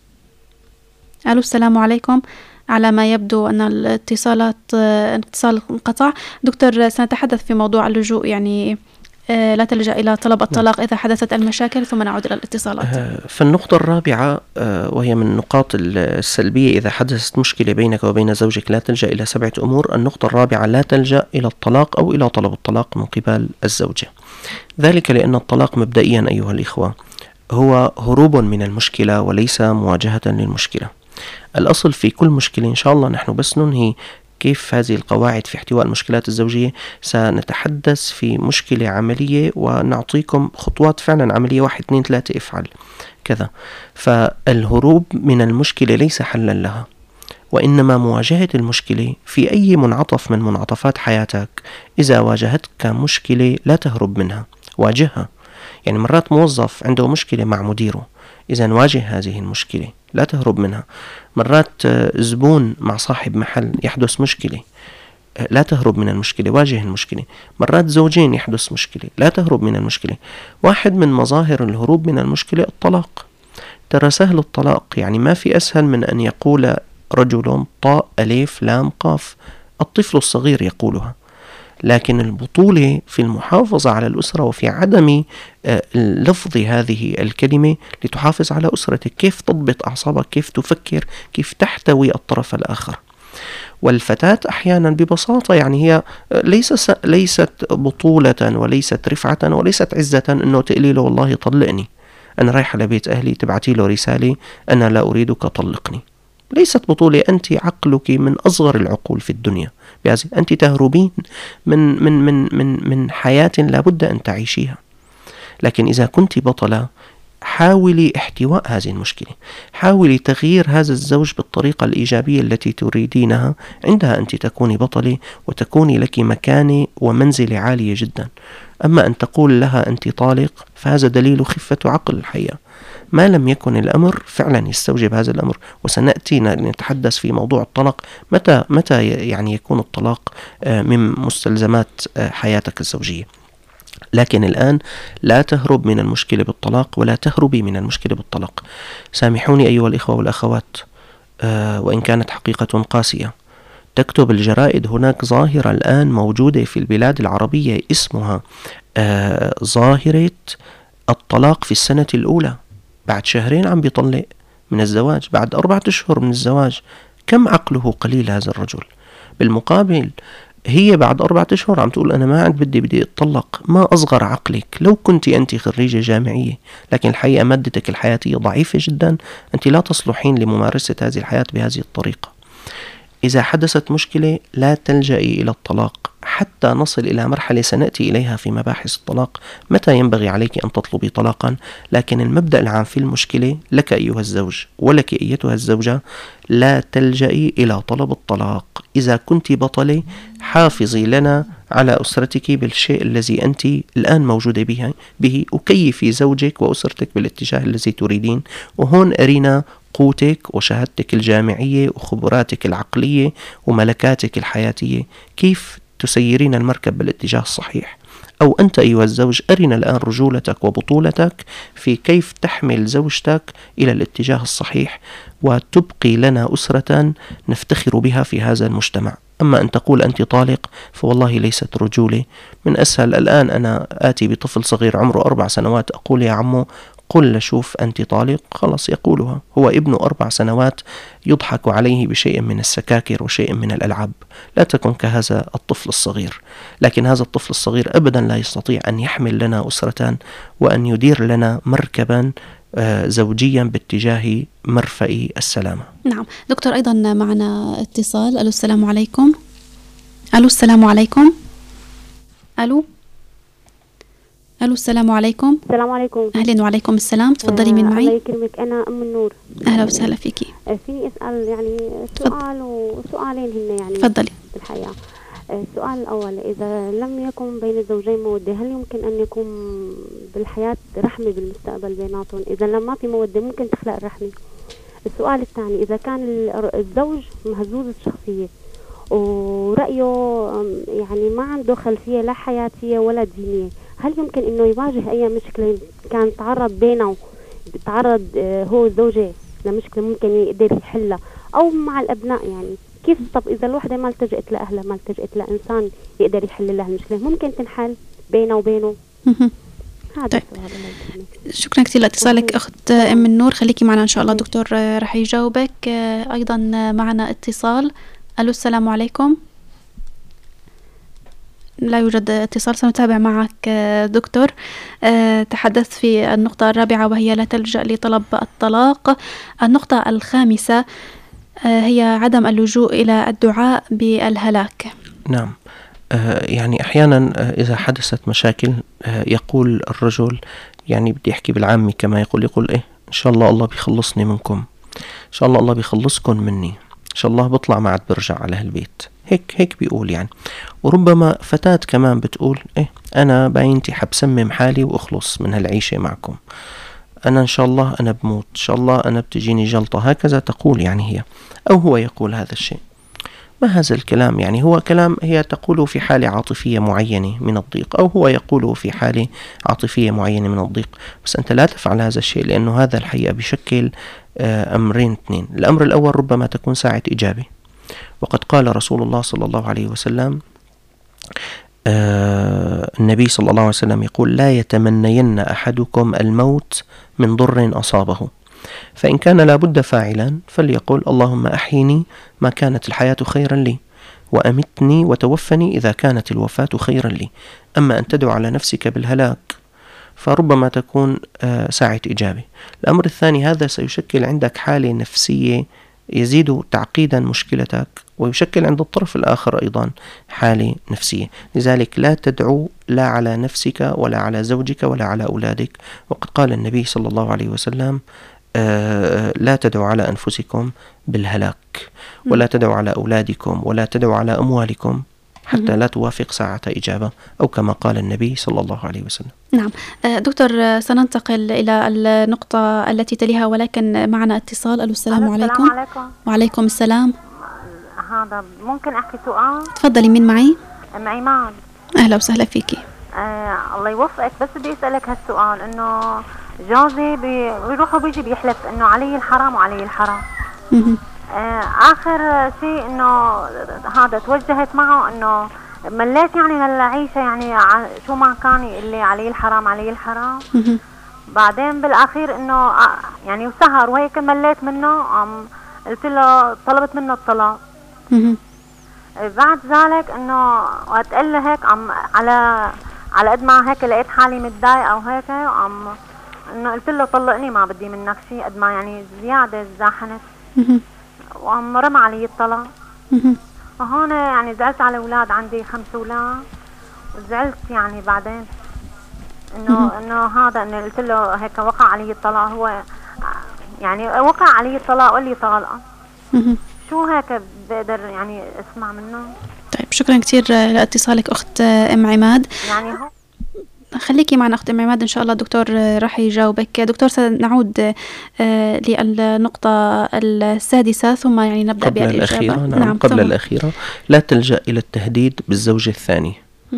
Speaker 1: ألو السلام عليكم. على ما يبدو أن الاتصالات الاتصال انقطع. دكتور سنتحدث في موضوع اللجوء يعني لا تلجأ إلى طلب الطلاق إذا حدثت المشاكل، ثم نعود إلى الاتصالات.
Speaker 3: في النقطة الرابعة وهي من النقاط السلبية، إذا حدثت مشكلة بينك وبين زوجك لا تلجأ إلى سبعة أمور. النقطة الرابعة لا تلجأ إلى الطلاق أو إلى طلب الطلاق من قبل الزوجة. ذلك لأن الطلاق مبدئيا أيها الإخوة هو هروب من المشكلة وليس مواجهة للمشكلة. الأصل في كل مشكلة إن شاء الله نحن بس ننهي كيف هذه القواعد في احتواء المشكلات الزوجية، سنتحدث في مشكلة عملية ونعطيكم خطوات فعلا عملية، واحد اثنين ثلاثة افعل كذا. فالهروب من المشكلة ليس حلا لها، وإنما مواجهة المشكلة في أي منعطف من منعطفات حياتك. إذا واجهتك مشكلة لا تهرب منها، واجهها. يعني مرات موظف عنده مشكلة مع مديره، إذا نواجه هذه المشكلة لا تهرب منها. مرات زبون مع صاحب محل يحدث مشكلة، لا تهرب من المشكلة، واجه المشكلة. مرات زوجين يحدث مشكلة، لا تهرب من المشكلة. واحد من مظاهر الهروب من المشكلة الطلاق. ترى سهل الطلاق، يعني ما في أسهل من أن يقول رجل طاء أليف لام قاف، الطفل الصغير يقولها. لكن البطولة في المحافظة على الأسرة وفي عدم لفظ هذه الكلمة لتحافظ على أسرتك. كيف تضبط أعصابك، كيف تفكر، كيف تحتوي الطرف الآخر. والفتاة أحيانا ببساطة يعني هي ليس ليست بطولة وليست رفعة وليست عزة أنه تقلي له والله طلقني، أنا رايح على بيت أهلي تبعتي له رسالة أنا لا أريدك طلقني. ليست بطولة، أنت عقلك من أصغر العقول في الدنيا، أنت تهربين من من من من من حياة لابد أن تعيشيها. لكن إذا كنت بطلة حاولي احتواء هذه المشكلة، حاولي تغيير هذا الزوج بالطريقة الإيجابية التي تريدينها. عندها أنت تكوني بطلة وتكوني لك مكانة ومنزلة عالية جدا. أما أن تقول لها أنت طالق فهذا دليل خفة عقل الحقيقة. ما لم يكن الأمر فعلا يستوجب هذا الأمر، وسنأتي نتحدث في موضوع الطلاق، متى متى يعني يكون الطلاق من مستلزمات حياتك الزوجية. لكن الآن لا تهرب من المشكلة بالطلاق ولا تهربي من المشكلة بالطلاق. سامحوني أيها الإخوة والأخوات، آه وإن كانت حقيقة قاسية. تكتب الجرائد هناك ظاهرة الآن موجودة في البلاد العربية اسمها آه ظاهرة الطلاق في السنة الأولى. بعد شهرين عم بيطلق من الزواج، بعد أربعة أشهر من الزواج. كم عقله قليل هذا الرجل. بالمقابل هي بعد أربعة أشهر عم تقول أنا ما عاد بدي بدي أتطلق. ما أصغر عقلك. لو كنت أنت خريجة جامعية لكن الحقيقة مادتك الحياتية ضعيفة جدا، أنت لا تصلحين لممارسة هذه الحياة بهذه الطريقة. إذا حدثت مشكلة لا تلجئي إلى الطلاق حتى نصل إلى مرحلة سنأتي إليها في مباحث الطلاق، متى ينبغي عليك أن تطلبي طلاقا. لكن المبدأ العام في المشكلة لك أيها الزوج ولك أيتها الزوجة، لا تلجئي إلى طلب الطلاق. إذا كنت بطلة حافظي لنا على أسرتك بالشيء الذي أنت الآن موجودة به, به وكيفي زوجك وأسرتك بالاتجاه الذي تريدين. وهون أرينا قوتك وشهادتك الجامعية وخبراتك العقلية وملكاتك الحياتية، كيف تسيرين المركب بالاتجاه الصحيح. أو أنت أيها الزوج أرنا الآن رجولتك وبطولتك في كيف تحمل زوجتك إلى الاتجاه الصحيح وتبقي لنا أسرة نفتخر بها في هذا المجتمع. أما أن تقول أنت طالق فوالله ليست رجولة. من أسهل الآن أنا آتي بطفل صغير عمره أربع سنوات أقول يا عمو قل لشوف أنت طالق، خلاص يقولها. هو ابن أربع سنوات يضحك عليه بشيء من السكاكر وشيء من الألعاب. لا تكن كهذا الطفل الصغير. لكن هذا الطفل الصغير أبدا لا يستطيع أن يحمل لنا أسرة وأن يدير لنا مركبا زوجيا باتجاه مرفأ السلامة.
Speaker 1: نعم دكتور، أيضا معنا اتصال. ألو السلام عليكم. ألو السلام عليكم. ألو ألو السلام عليكم.
Speaker 5: السلام عليكم.
Speaker 1: أهلا وعليكم السلام. تفضلي. من معي؟
Speaker 5: الله يكرمك، أنا أم النور.
Speaker 1: أهلا وسهلا فيكي.
Speaker 5: فيني أسأل يعني سؤال وسؤالين هن يعني.
Speaker 1: تفضلي.
Speaker 5: بالحقيقة السؤال الأول، إذا لم يكن بين الزوجين مودة هل يمكن أن يكون بالحياة رحمة بالمستقبل بيناتهم؟ إذا لم ما في مودة ممكن تخلق الرحمة. السؤال الثاني، إذا كان الزوج مهزوز الشخصية ورأيه يعني ما عنده خلفية لا حياتية ولا دينية، هل يمكن إنه يواجه أي مشكلة كان تعرض بينه تعرض هو الزوجة لمشكلة ممكن يقدر يحلها، أو مع الأبناء يعني كيف؟ طب إذا الوحدة ما التجأت لأهلها ما التجأت لإنسان يقدر يحل لها المشكلة، ممكن تنحل بينه وبينه؟ هذا
Speaker 1: طيب. شكرا كثير لاتصالك أخت أم النور. خليكي معنا إن شاء الله دكتور رح يجاوبك. أيضا معنا اتصال. ألو السلام عليكم. لا يوجد اتصال، سنتابع معك دكتور. تحدثت في النقطة الرابعة وهي لا تلجأ لطلب الطلاق. النقطة الخامسة هي عدم اللجوء إلى الدعاء بالهلاك.
Speaker 3: نعم، يعني أحيانا إذا حدثت مشاكل يقول الرجل، يعني بدي أحكي بالعامي كما يقول يقول إيه إن شاء الله الله بيخلصني منكم، إن شاء الله الله بيخلصكم مني، إن شاء الله بطلع ما عاد برجع على هالبيت. هيك هيك بيقول يعني. وربما فتاة كمان بتقول إيه أنا باينتي حبسمم حالي وأخلص من هالعيشة معكم، أنا إن شاء الله أنا بموت، إن شاء الله أنا بتجيني جلطة، هكذا تقول يعني هي، أو هو يقول هذا الشيء. ما هذا الكلام؟ يعني هو كلام هي تقوله في حالة عاطفية معينة من الضيق، أو هو يقوله في حالة عاطفية معينة من الضيق، بس أنت لا تفعل هذا الشيء، لأنه هذا الحقيقة بشكل أمرين اثنين. الأمر الأول ربما تكون ساعة إجابة، وقد قال رسول الله صلى الله عليه وسلم، آه النبي صلى الله عليه وسلم يقول لا يتمنين أحدكم الموت من ضر أصابه، فإن كان لابد فاعلا فليقول اللهم أحيني ما كانت الحياة خيرا لي، وأمتني وتوفني إذا كانت الوفاة خيرا لي. أما أن تدعو على نفسك بالهلاك فربما تكون آه ساعة إجابة. الأمر الثاني، هذا سيشكل عندك حالة نفسية يزيد تعقيدا مشكلتك، ويشكل عند الطرف الآخر أيضا حالة نفسية. لذلك لا تدعو لا على نفسك ولا على زوجك ولا على أولادك. وقد قال النبي صلى الله عليه وسلم آه لا تدعوا على أنفسكم بالهلاك، ولا تدعوا على أولادكم، ولا تدعوا على أموالكم، حتى لا توافق ساعة إجابة، أو كما قال النبي صلى الله عليه وسلم.
Speaker 1: نعم دكتور، سننتقل إلى النقطة التي تليها، ولكن معنا اتصال. ألو السلام عليكم.
Speaker 5: السلام عليكم.
Speaker 1: وعليكم السلام.
Speaker 5: هذا ممكن أحكي سؤال؟
Speaker 1: تفضلي، مين معي؟
Speaker 5: أم إيمان.
Speaker 1: أهلا وسهلا فيكي.
Speaker 5: آه الله يوفقك، بس بدي أسألك هالسؤال، إنه جوزي بيروح وبيجي بيحلف إنه علي الحرام وعلي الحرام. آه آخر شيء إنه هذا توجهت معه إنه مليت يعني من العيشة، يعني شو ما كان اللي علي الحرام علي الحرام. بعدين بالأخير إنه يعني وسهر وهيك مليت منه، عم قلت له طلبت منه الطلاق. بعد ذلك إنه وقت قال له هيك عم على على قد ما هيك لقيت حالي متضايقة وهيك، عم إنه قلت له طلقني ما بدي منك شيء، قد ما يعني زيادة زاحنت، وعم رمى علي الطلاق. وهون يعني زعلت على أولاد، عندي خمس أولاد، وزعلت يعني بعدين إنه إنه هذا إنه قلت له هيك وقع علي الطلاق، هو يعني وقع علي الطلاق وقال لي طالقة. شو هيك بقدر يعني اسمع منه؟
Speaker 1: طيب شكرا كثير لاتصالك أخت أم عماد.
Speaker 5: يعني هو
Speaker 1: خليكي معنا أخت أم عماد، إن شاء الله الدكتور راح يجاوبك. دكتور سنعود للنقطة السادسة، ثم يعني نبدأ
Speaker 3: قبل
Speaker 1: بالإجابة.
Speaker 3: الأخيرة. نعم, نعم قبل ثم. الأخيرة، لا تلجأ إلى التهديد بالزوج الثاني.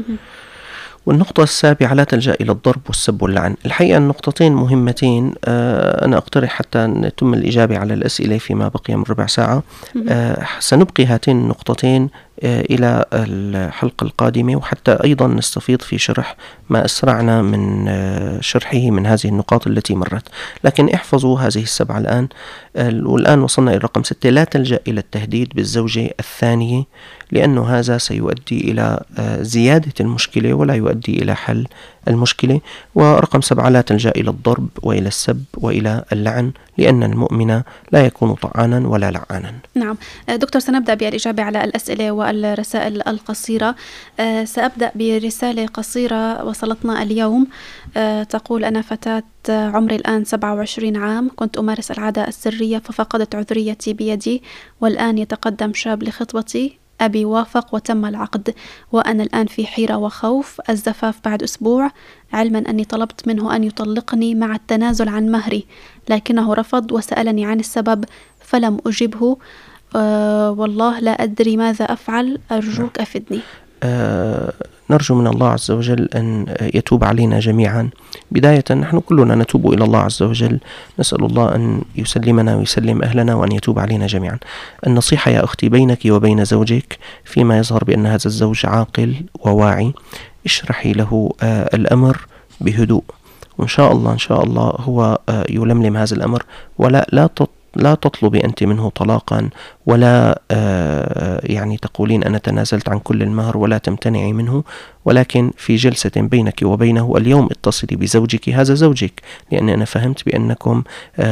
Speaker 3: والنقطة السابعة لا تلجأ إلى الضرب والسب واللعن. الحقيقة النقطتين مهمتين، آه أنا أقترح حتى نتم الإجابة على الأسئلة فيما بقي من ربع ساعة. آه سنبقي هاتين النقطتين آه إلى الحلقة القادمة، وحتى أيضا نستفيض في شرح ما أسرعنا من آه شرحه من هذه النقاط التي مرت. لكن احفظوا هذه السبعة الآن. آه والآن وصلنا إلى رقم ستة، لا تلجأ إلى التهديد بالزوجة الثانية، لأنه هذا سيؤدي إلى آه زيادة المشكلة ولا يؤدي إلى حل المشكلة. ورقم سبعة، لا تلجأ إلى الضرب وإلى السب وإلى اللعن، لأن المؤمن لا يكون طعانا ولا لعانا.
Speaker 1: نعم دكتور، سنبدأ بالإجابة على الأسئلة والرسائل القصيرة. أه سأبدأ برسالة قصيرة وصلتنا اليوم. أه تقول: أنا فتاة عمري الآن سبعة وعشرين عام، كنت أمارس العادة السرية ففقدت عذريتي بيدي، والآن يتقدم شاب لخطبتي، أبي وافق وتم العقد، وأنا الآن في حيرة وخوف. الزفاف بعد أسبوع، علما أني طلبت منه أن يطلقني مع التنازل عن مهري، لكنه رفض وسألني عن السبب فلم أجبه. أه والله لا أدري ماذا أفعل، أرجوك أفدني.
Speaker 3: أه نرجو من الله عز وجل أن يتوب علينا جميعا. بداية نحن كلنا نتوب إلى الله عز وجل، نسأل الله أن يسلمنا ويسلم أهلنا وأن يتوب علينا جميعا. النصيحة يا أختي بينك وبين زوجك، فيما يظهر بأن هذا الزوج عاقل وواعي، اشرحي له آه الأمر بهدوء، وإن شاء الله إن شاء الله هو آه يلملم هذا الأمر. ولا لا لا تطلبي أنت منه طلاقا ولا يعني تقولين أنا تنازلت عن كل المهر ولا تمتنعي منه، ولكن في جلسة بينك وبينه اليوم اتصلي بزوجك، هذا زوجك، لأن أنا فهمت بأنكم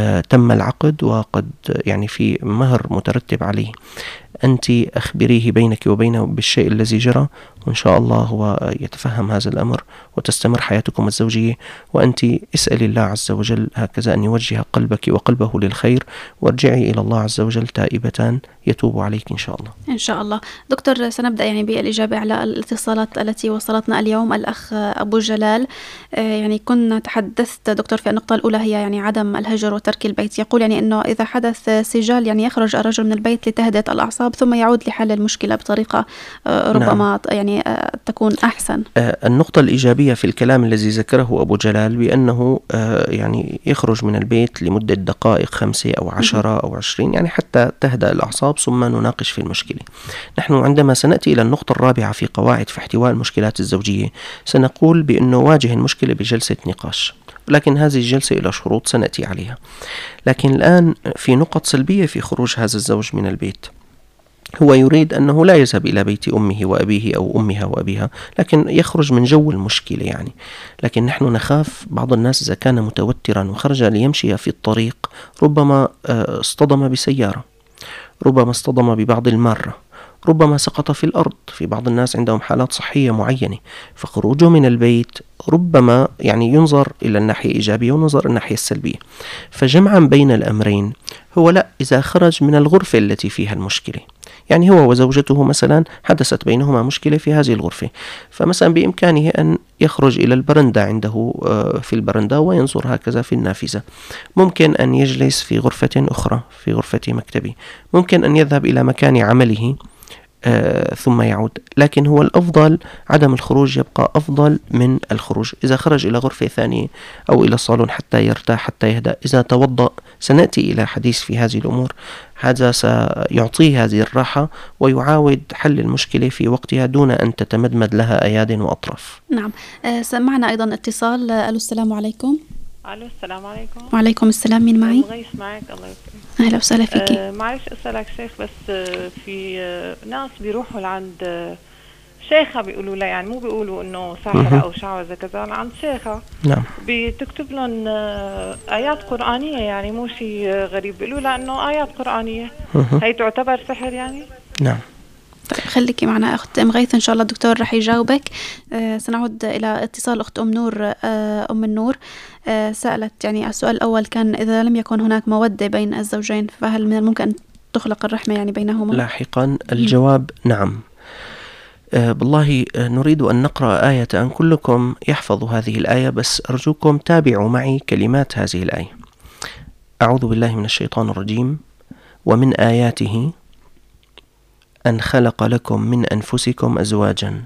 Speaker 3: تم العقد وقد يعني في مهر مترتب عليه. أنت أخبريه بينك وبينه بالشيء الذي جرى، وإن شاء الله هو يتفهم هذا الأمر وتستمر حياتكم الزوجية. وأنت اسألي الله عز وجل هكذا أن يوجه قلبك وقلبه للخير، وارجعي إلى الله عز وجل تائبة يتوب عليك إن شاء الله.
Speaker 1: إن شاء الله. دكتور، سنبدأ يعني بالإجابة على الاتصالات التي وصلتنا اليوم. الأخ أبو جلال، يعني كنا تحدثت دكتور في النقطة الأولى هي يعني عدم الهجر وترك البيت. يقول يعني أنه إذا حدث سجال يعني يخرج الرجل من البيت لتهدئة الأعصاب ثم يعود لحل المشكلة بطريقة ربما نعم. يعني تكون أحسن.
Speaker 3: النقطة الإيجابية في الكلام الذي ذكره أبو جلال بأنه يعني يخرج من البيت لمدة دقائق خمسة أو عشرة أو عشرين، يعني حتى تهدأ الأعصاب ثم نناقش في المشكلة. نحن عندما سنأتي إلى النقطة الرابعة في قواعد في احتواء المشكلات الزوجية سنقول بأنه واجه المشكلة بجلسة نقاش، لكن هذه الجلسة إلى شروط سنأتي عليها. لكن الآن في نقط سلبية في خروج هذا الزوج من البيت. هو يريد أنه لا يذهب إلى بيت أمه وأبيه أو أمها وأبيها، لكن يخرج من جو المشكلة يعني. لكن نحن نخاف بعض الناس إذا كان متوترا وخرج ليمشي في الطريق ربما اصطدم بسيارة، ربما اصطدم ببعض المارة، ربما سقط في الأرض. في بعض الناس عندهم حالات صحية معينة، فخروجه من البيت ربما يعني ينظر إلى الناحية الإيجابية ونظر الناحية السلبية. فجمعا بين الأمرين هو لا، إذا خرج من الغرفة التي فيها المشكلة، يعني هو وزوجته مثلا حدثت بينهما مشكلة في هذه الغرفة، فمثلا بإمكانه أن يخرج إلى البرندة عنده في البرندة وينظر هكذا في النافذة. ممكن أن يجلس في غرفة أخرى في غرفة مكتبه، ممكن أن يذهب إلى مكان عمله آه ثم يعود. لكن هو الأفضل عدم الخروج، يبقى أفضل من الخروج. إذا خرج إلى غرفة ثانية أو إلى الصالون حتى يرتاح حتى يهدأ، إذا توضأ، سنأتي إلى حديث في هذه الأمور، هذا سيعطيه هذه الراحة ويعاود حل المشكلة في وقتها دون أن تتمدمد لها أياد وأطراف.
Speaker 1: نعم. آه سمعنا أيضا اتصال. ألو، السلام عليكم.
Speaker 6: ألو، السلام عليكم.
Speaker 1: وعليكم السلام. مين معي؟
Speaker 6: مغيث معك. الله يسلمك.
Speaker 1: أهلا وسهلا فيكي.
Speaker 6: آه معلش أسألك شيخ، بس آه في آه ناس بيروحوا لعند آه شيخة بيقولوا لا، يعني مو بيقولوا إنه ساحرة أو شعوذة كذا، عند شيخة
Speaker 3: نعم
Speaker 6: بتكتب لهم آه آيات قرآنية، يعني مو شيء آه غريب، بيقولوا لا إنه آيات قرآنية. هي تعتبر سحر يعني؟
Speaker 3: نعم.
Speaker 1: طيب خليكي معنا أخت أم غيث، إن شاء الله الدكتور رح يجاوبك. آه سنعود إلى اتصال أخت أم نور. آه أم النور آه سألت، يعني السؤال الأول كان إذا لم يكن هناك مودة بين الزوجين فهل من الممكن أن تخلق الرحمة يعني بينهما؟
Speaker 3: لاحقا الجواب نعم. آه بالله آه نريد أن نقرأ آية، أن كلكم يحفظوا هذه الآية، بس أرجوكم تابعوا معي كلمات هذه الآية. أعوذ بالله من الشيطان الرجيم. ومن آياته أن خلق لكم من أنفسكم أزواجا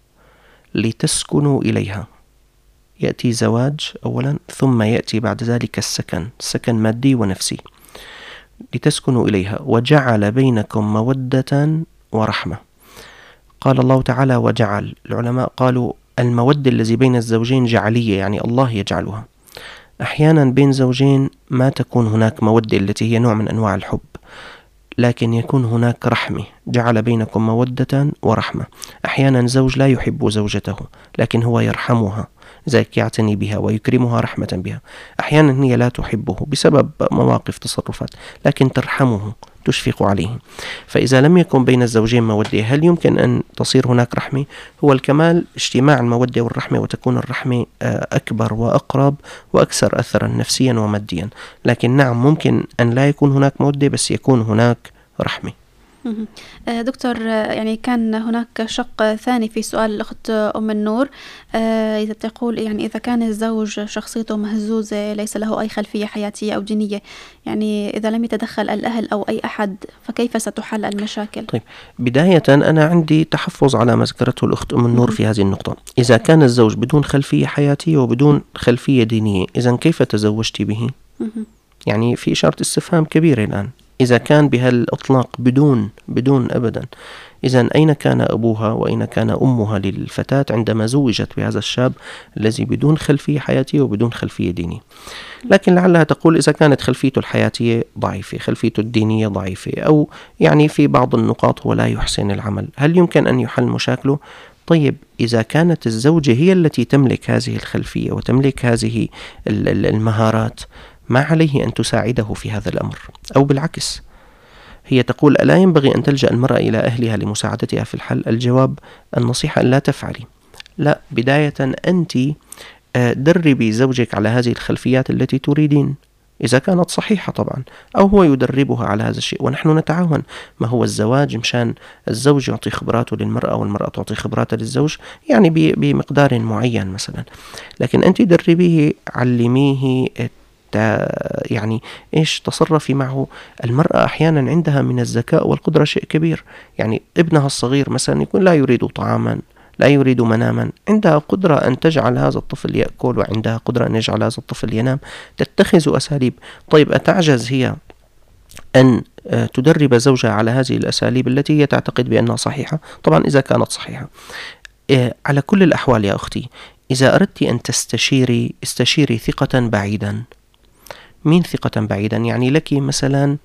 Speaker 3: لتسكنوا إليها. يأتي زواج أولا، ثم يأتي بعد ذلك السكن، سكن مادي ونفسي. لتسكنوا إليها وجعل بينكم مودة ورحمة. قال الله تعالى وجعل. العلماء قالوا المودة الذي بين الزوجين جعلية، يعني الله يجعلها. أحيانا بين زوجين ما تكون هناك مودة التي هي نوع من أنواع الحب، لكن يكون هناك رحمة. جعل بينكم مودة ورحمة. أحيانا زوج لا يحب زوجته لكن هو يرحمها، ذلك يعتني بها ويكرمها رحمة بها. أحيانا هي لا تحبه بسبب مواقف تصرفات لكن ترحمه، تشفق عليه. فإذا لم يكن بين الزوجين مودة هل يمكن أن تصير هناك رحمة؟ هو الكمال اجتماع المودة والرحمة، وتكون الرحمة أكبر وأقرب وأكثر أثرا نفسيا وماديا. لكن نعم ممكن أن لا يكون هناك مودة بس يكون هناك رحمة.
Speaker 1: دكتور، يعني كان هناك شق ثاني في سؤال الأخت أم النور. إذا تقول يعني إذا كان الزوج شخصيته مهزوزة ليس له أي خلفية حياتية أو دينية، يعني إذا لم يتدخل الأهل أو أي أحد فكيف ستحل المشاكل؟
Speaker 3: طيب بداية أنا عندي تحفظ على ما ذكرته الأخت أم النور في هذه النقطة. إذا كان الزوج بدون خلفية حياتية وبدون خلفية دينية، إذن كيف تزوجت به؟ يعني في إشارة استفهام كبيرة الآن. إذا كان بهالإطلاق بدون بدون أبدا، إذن أين كان أبوها وأين كان أمها للفتاة عندما زوجت بهذا الشاب الذي بدون خلفية حياتية وبدون خلفية دينية؟ لكن لعلها تقول إذا كانت خلفيته الحياتية ضعيفة، خلفيته الدينية ضعيفة، أو يعني في بعض النقاط هو لا يحسن العمل، هل يمكن أن يحل مشاكله؟ طيب إذا كانت الزوجة هي التي تملك هذه الخلفية وتملك هذه المهارات، ما عليه أن تساعده في هذا الأمر؟ أو بالعكس، هي تقول ألا ينبغي أن تلجأ المرأة إلى أهلها لمساعدتها في الحل؟ الجواب النصيحة أن لا تفعلي. لا، بداية أنت دربي زوجك على هذه الخلفيات التي تريدين، إذا كانت صحيحة طبعا، أو هو يدربها على هذا الشيء، ونحن نتعاون. ما هو الزواج مشان الزوج يعطي خبراته للمرأة والمرأة تعطي خبراتها للزوج، يعني بمقدار معين مثلا، لكن أنت دربيه، علميه، يعني إيش تصرفي معه. المرأة أحيانا عندها من الذكاء والقدرة شيء كبير، يعني ابنها الصغير مثلا يكون لا يريد طعاما، لا يريد مناما، عندها قدرة أن تجعل هذا الطفل يأكل، وعندها قدرة أن يجعل هذا الطفل ينام، تتخذ أساليب. طيب أتعجز هي أن تدرب زوجها على هذه الأساليب التي هي تعتقد بأنها صحيحة؟ طبعا إذا كانت صحيحة. على كل الأحوال يا أختي، إذا أردت أن تستشيري، استشيري ثقة بعيدا. مين ثقة بعيدا؟ يعني لك مثلا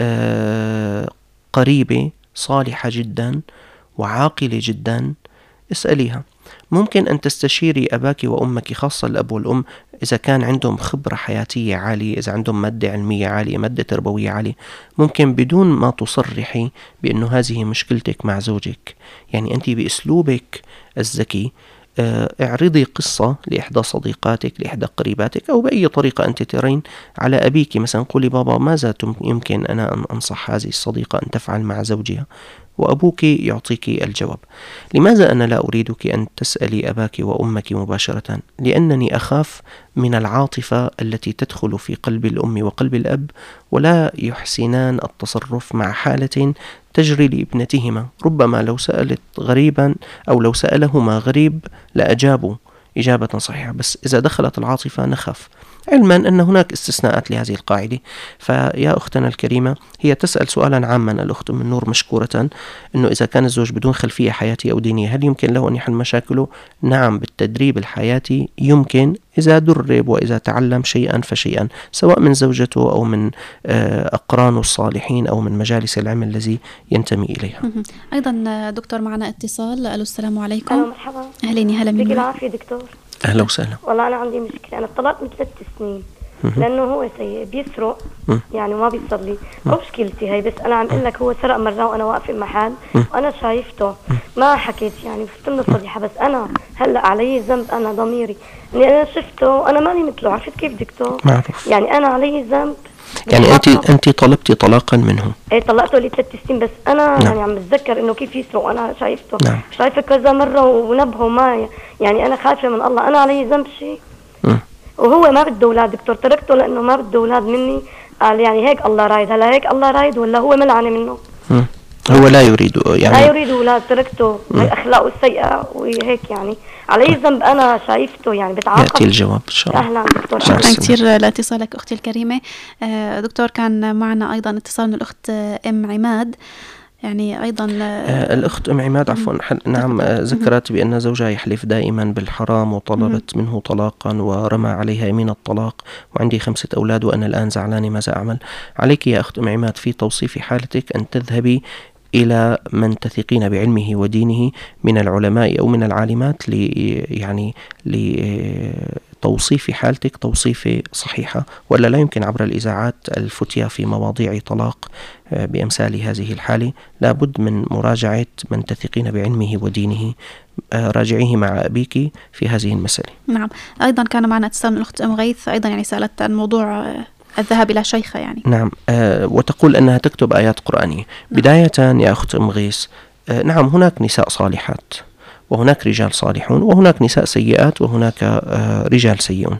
Speaker 3: قريبة صالحة جدا وعاقلة جدا، اسأليها. ممكن أن تستشيري أباك وأمك، خاصة الأب والأم، إذا كان عندهم خبرة حياتية عالية، إذا عندهم مادة علمية عالية، مادة تربوية عالية، ممكن بدون ما تصرحي بأنه هذه مشكلتك مع زوجك، يعني أنت بأسلوبك الذكي اعرضي قصة لإحدى صديقاتك، لإحدى قريباتك، أو بأي طريقة أنت ترين على أبيك. مثلا قولي بابا ماذا يمكن أنا أن أنصح هذه الصديقة أن تفعل مع زوجها؟ وأبوك يعطيك الجواب. لماذا أنا لا أريدك أن تسألي أباك وأمك مباشرة؟ لأنني أخاف من العاطفة التي تدخل في قلب الأم وقلب الأب، ولا يحسنان التصرف مع حالة تجري لابنتهما. ربما لو سألت غريبا أو لو سألهما غريب لأجابوا إجابة صحيحة، بس إذا دخلت العاطفة نخاف، علما أن هناك استثناءات لهذه القاعدة. فيا أختنا الكريمة، هي تسأل سؤالا عاما الأخت من نور مشكورة، أنه إذا كان الزوج بدون خلفية حياتية أو دينية هل يمكن له أن يحل مشاكله؟ نعم، بالتدريب الحياتي يمكن، إذا درب وإذا تعلم شيئا فشيئا، سواء من زوجته أو من أقرانه الصالحين أو من مجالس العلم الذي ينتمي إليها.
Speaker 1: أيضا دكتور معنا اتصال. ألو، السلام عليكم.
Speaker 5: أهلا مرحبا.
Speaker 1: أهلين، هلا منك.
Speaker 5: العافية دكتور.
Speaker 3: أهلا وسهلا.
Speaker 5: والله أنا عندي مشكلة، أنا طلقت من ثلاث سنين لأنه هو سيء، بيسرق يعني ما بيصلي. مو مشكلتي هي، بس أنا عم أقول لك هو سرق مرة وأنا واقفة المحل وأنا شايفته، ما حكيت يعني فتت له صريحة، بس أنا هلا علي ذنب، أنا ضميري إني أنا شفته وأنا ماني مثله. عرفت كيف دكتور؟
Speaker 3: معروف.
Speaker 5: يعني أنا علي ذنب.
Speaker 3: يعني أنت أنت طلبتي طلاقا منه؟
Speaker 5: إيه طلقته لي ثلاث سنين، بس أنا نعم. يعني عم بتذكر إنه كيف يسرق وأنا شايفته.
Speaker 3: نعم.
Speaker 5: شايفه كذا مرة ونبهه ما يعني أنا خايفة من الله. أنا علي ذنب شيء؟ وهو ما بده أولاد دكتور، تركته لأنه ما بده أولاد مني. قال يعني هيك الله رايد، هلا هيك الله رايد ولا هو ملعنة منه؟ مم.
Speaker 3: هو لا يريد يعني
Speaker 5: لا يريد أولاد، تركته بأخلاقه السيئة وهيك يعني علي ذنب. أنا شايفته يعني بتعاقب.
Speaker 3: يأتي الجواب إن شاء الله.
Speaker 5: أهلا دكتور.
Speaker 1: شكرا كثير لاتصالك أختي الكريمة. دكتور، كان معنا أيضا اتصال من الأخت أم عماد، يعني أيضا
Speaker 3: آه الأخت أم عماد عفوا نعم آه ذكرت بأن زوجها يحلف دائما بالحرام، وطلبت منه طلاقا ورمى عليها يمين الطلاق، وعندي خمسة أولاد وأنا الآن زعلانة، ماذا أعمل؟ عليك يا أخت أم عماد في توصيف حالتك أن تذهبي إلى من تثقين بعلمه ودينه من العلماء أو من العالمات، لي يعني لتوصيف حالتك توصيف صحيحة، ولا لا يمكن عبر الإذاعات الفتيا في مواضيع طلاق بأمثال هذه الحالة. لابد من مراجعة من تثقين بعلمه ودينه، راجعيه مع أبيك في هذه المسألة.
Speaker 1: نعم. أيضا كان معنا اتصال من الأخت أم غيث، أيضا يعني سألت عن موضوع الذهاب إلى شيخة يعني.
Speaker 3: نعم آه وتقول أنها تكتب آيات قرآنية. نعم. بداية يا أخت أم غيث، آه نعم هناك نساء صالحات وهناك رجال صالحون وهناك نساء سيئات وهناك آه رجال سيئون.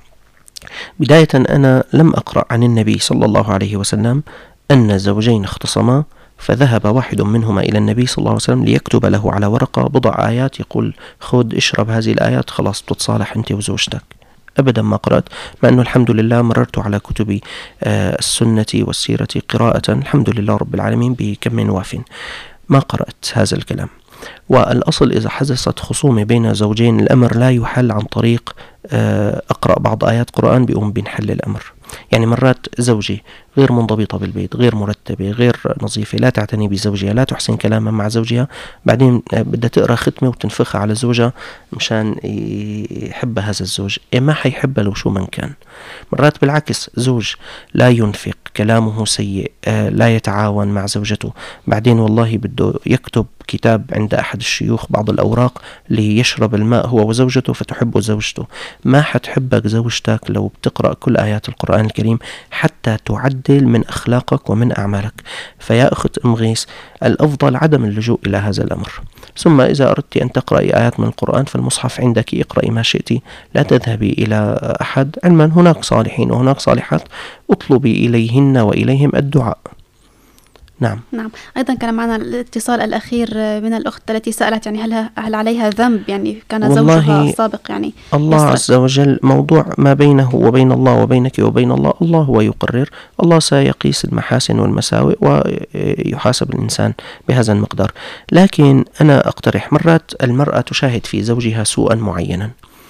Speaker 3: بداية أنا لم أقرأ عن النبي صلى الله عليه وسلم أن زوجين اختصما فذهب واحد منهما إلى النبي صلى الله عليه وسلم ليكتب له على ورقة بضع آيات يقول خذ اشرب هذه الآيات خلاص بتتصالح أنت وزوجتك. أبدا ما قرأت، مع أنه الحمد لله مررت على كتب آه السنة والسيرة قراءة الحمد لله رب العالمين بكم واف. ما قرأت هذا الكلام. والأصل إذا حدثت خصومة بين زوجين الأمر لا يحل عن طريق أقرأ بعض آيات قرآن بيقوم بنحل الأمر. يعني مرات زوجي غير منضبطة بالبيت، غير مرتبة، غير نظيفة، لا تعتني بزوجها، لا تحسن كلاما مع زوجها، بعدين بدها تقرأ ختمة وتنفخها على زوجها مشان يحب هذا الزوج، إيه ما حيحبها لو شو من كان. مرات بالعكس زوج لا ينفق، كلامه سيء، لا يتعاون مع زوجته، بعدين والله بده يكتب كتاب عند أحد الشيوخ بعض الأوراق ليشرب الماء هو وزوجته فتحبه زوجته. ما حتحبك زوجتك لو بتقرأ كل آيات القرآن الكريم حتى تعدل من أخلاقك ومن أعمالك. فيا أخت أم غيث، الأفضل عدم اللجوء إلى هذا الأمر. ثم إذا أردت أن تقرأي آيات من القرآن فالمصحف عندك، اقرأي ما شئتي، لا تذهبي إلى أحد. علما هناك صالحين وهناك صالحات، اطلبي إليهن وإليهم الدعاء. نعم.
Speaker 1: نعم. أيضا كان معنا الاتصال الأخير من الأخت التي سألت يعني هل هل عليها ذنب، يعني كان زوجها السابق يعني
Speaker 3: الله
Speaker 1: يسرق.
Speaker 3: عز وجل موضوع ما بينه وبين الله وبينك وبين الله، الله هو يقرر، الله سيقيس المحاسن والمساوئ ويحاسب الإنسان بهذا المقدار. لكن أنا أقترح مرات المرأة تشاهد في زوجها سوءا معينا،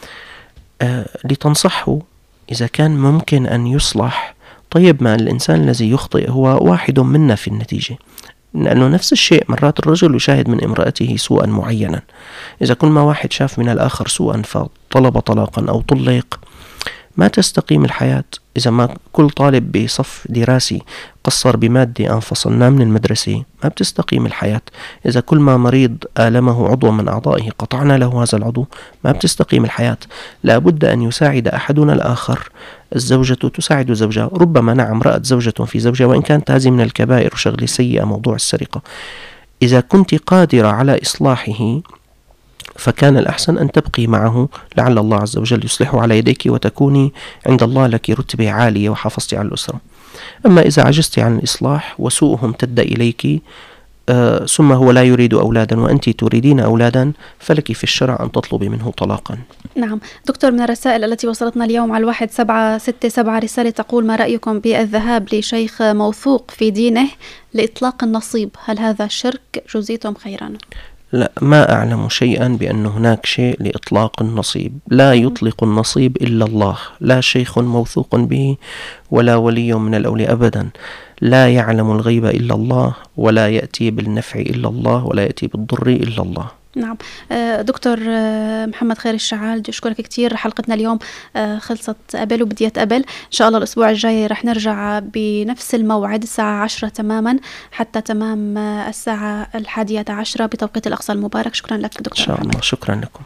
Speaker 3: آه لتنصحه إذا كان ممكن أن يصلح. طيب ما الإنسان الذي يخطئ هو واحد منا في النتيجة، لأنه نفس الشيء مرات الرجل يشاهد من امرأته سوءا معينا. إذا كل ما واحد شاف من الآخر سوءا فطلب طلاقا أو طلق ما تستقيم الحياة. إذا ما كل طالب بصف دراسي قصر بمادة انفصلناه من المدرسة ما بتستقيم الحياة. إذا كل ما مريض آلمه عضو من أعضائه قطعنا له هذا العضو ما بتستقيم الحياة. لابد أن يساعد أحدنا الآخر. الزوجة تساعد زوجها، ربما نعم رأت زوجة في زوجها وإن كانت هذه من الكبائر وشغلة سيئة موضوع السرقة، إذا كنت قادرة على إصلاحه فكان الأحسن أن تبقي معه، لعل الله عز وجل يصلحه على يديك وتكوني عند الله لك رتبة عالية وحافظتي على الأسرة. أما إذا عجزتي عن الإصلاح وسوءهم امتد إليك آه ثم هو لا يريد أولادا وأنت تريدين أولادا فلك في الشرع أن تطلبي منه طلاقا.
Speaker 1: نعم دكتور، من الرسائل التي وصلتنا اليوم على الواحد سبعة ستة سبعة رسالة تقول: ما رأيكم بالذهاب لشيخ موثوق في دينه لإطلاق النصيب؟ هل هذا شرك؟ جزيتم خيرا.
Speaker 3: لا، ما أعلم شيئا بأن هناك شيء لإطلاق النصيب. لا يطلق النصيب إلا الله، لا شيخ موثوق به ولا ولي من الأولياء أبدا. لا يعلم الغيب إلا الله، ولا يأتي بالنفع إلا الله، ولا يأتي بالضر إلا الله.
Speaker 1: نعم دكتور محمد خير الشعال، بدي أشكرك كتير. حلقتنا اليوم خلصت قبل وبدي أتقبل إن شاء الله الأسبوع الجاي رح نرجع بنفس الموعد الساعة عشرة تماما حتى تمام الساعة الحادية عشرة بتوقيت الأقصى المبارك. شكرا لك دكتور
Speaker 3: إن شاء
Speaker 1: محمد.
Speaker 3: الله. شكرا لكم.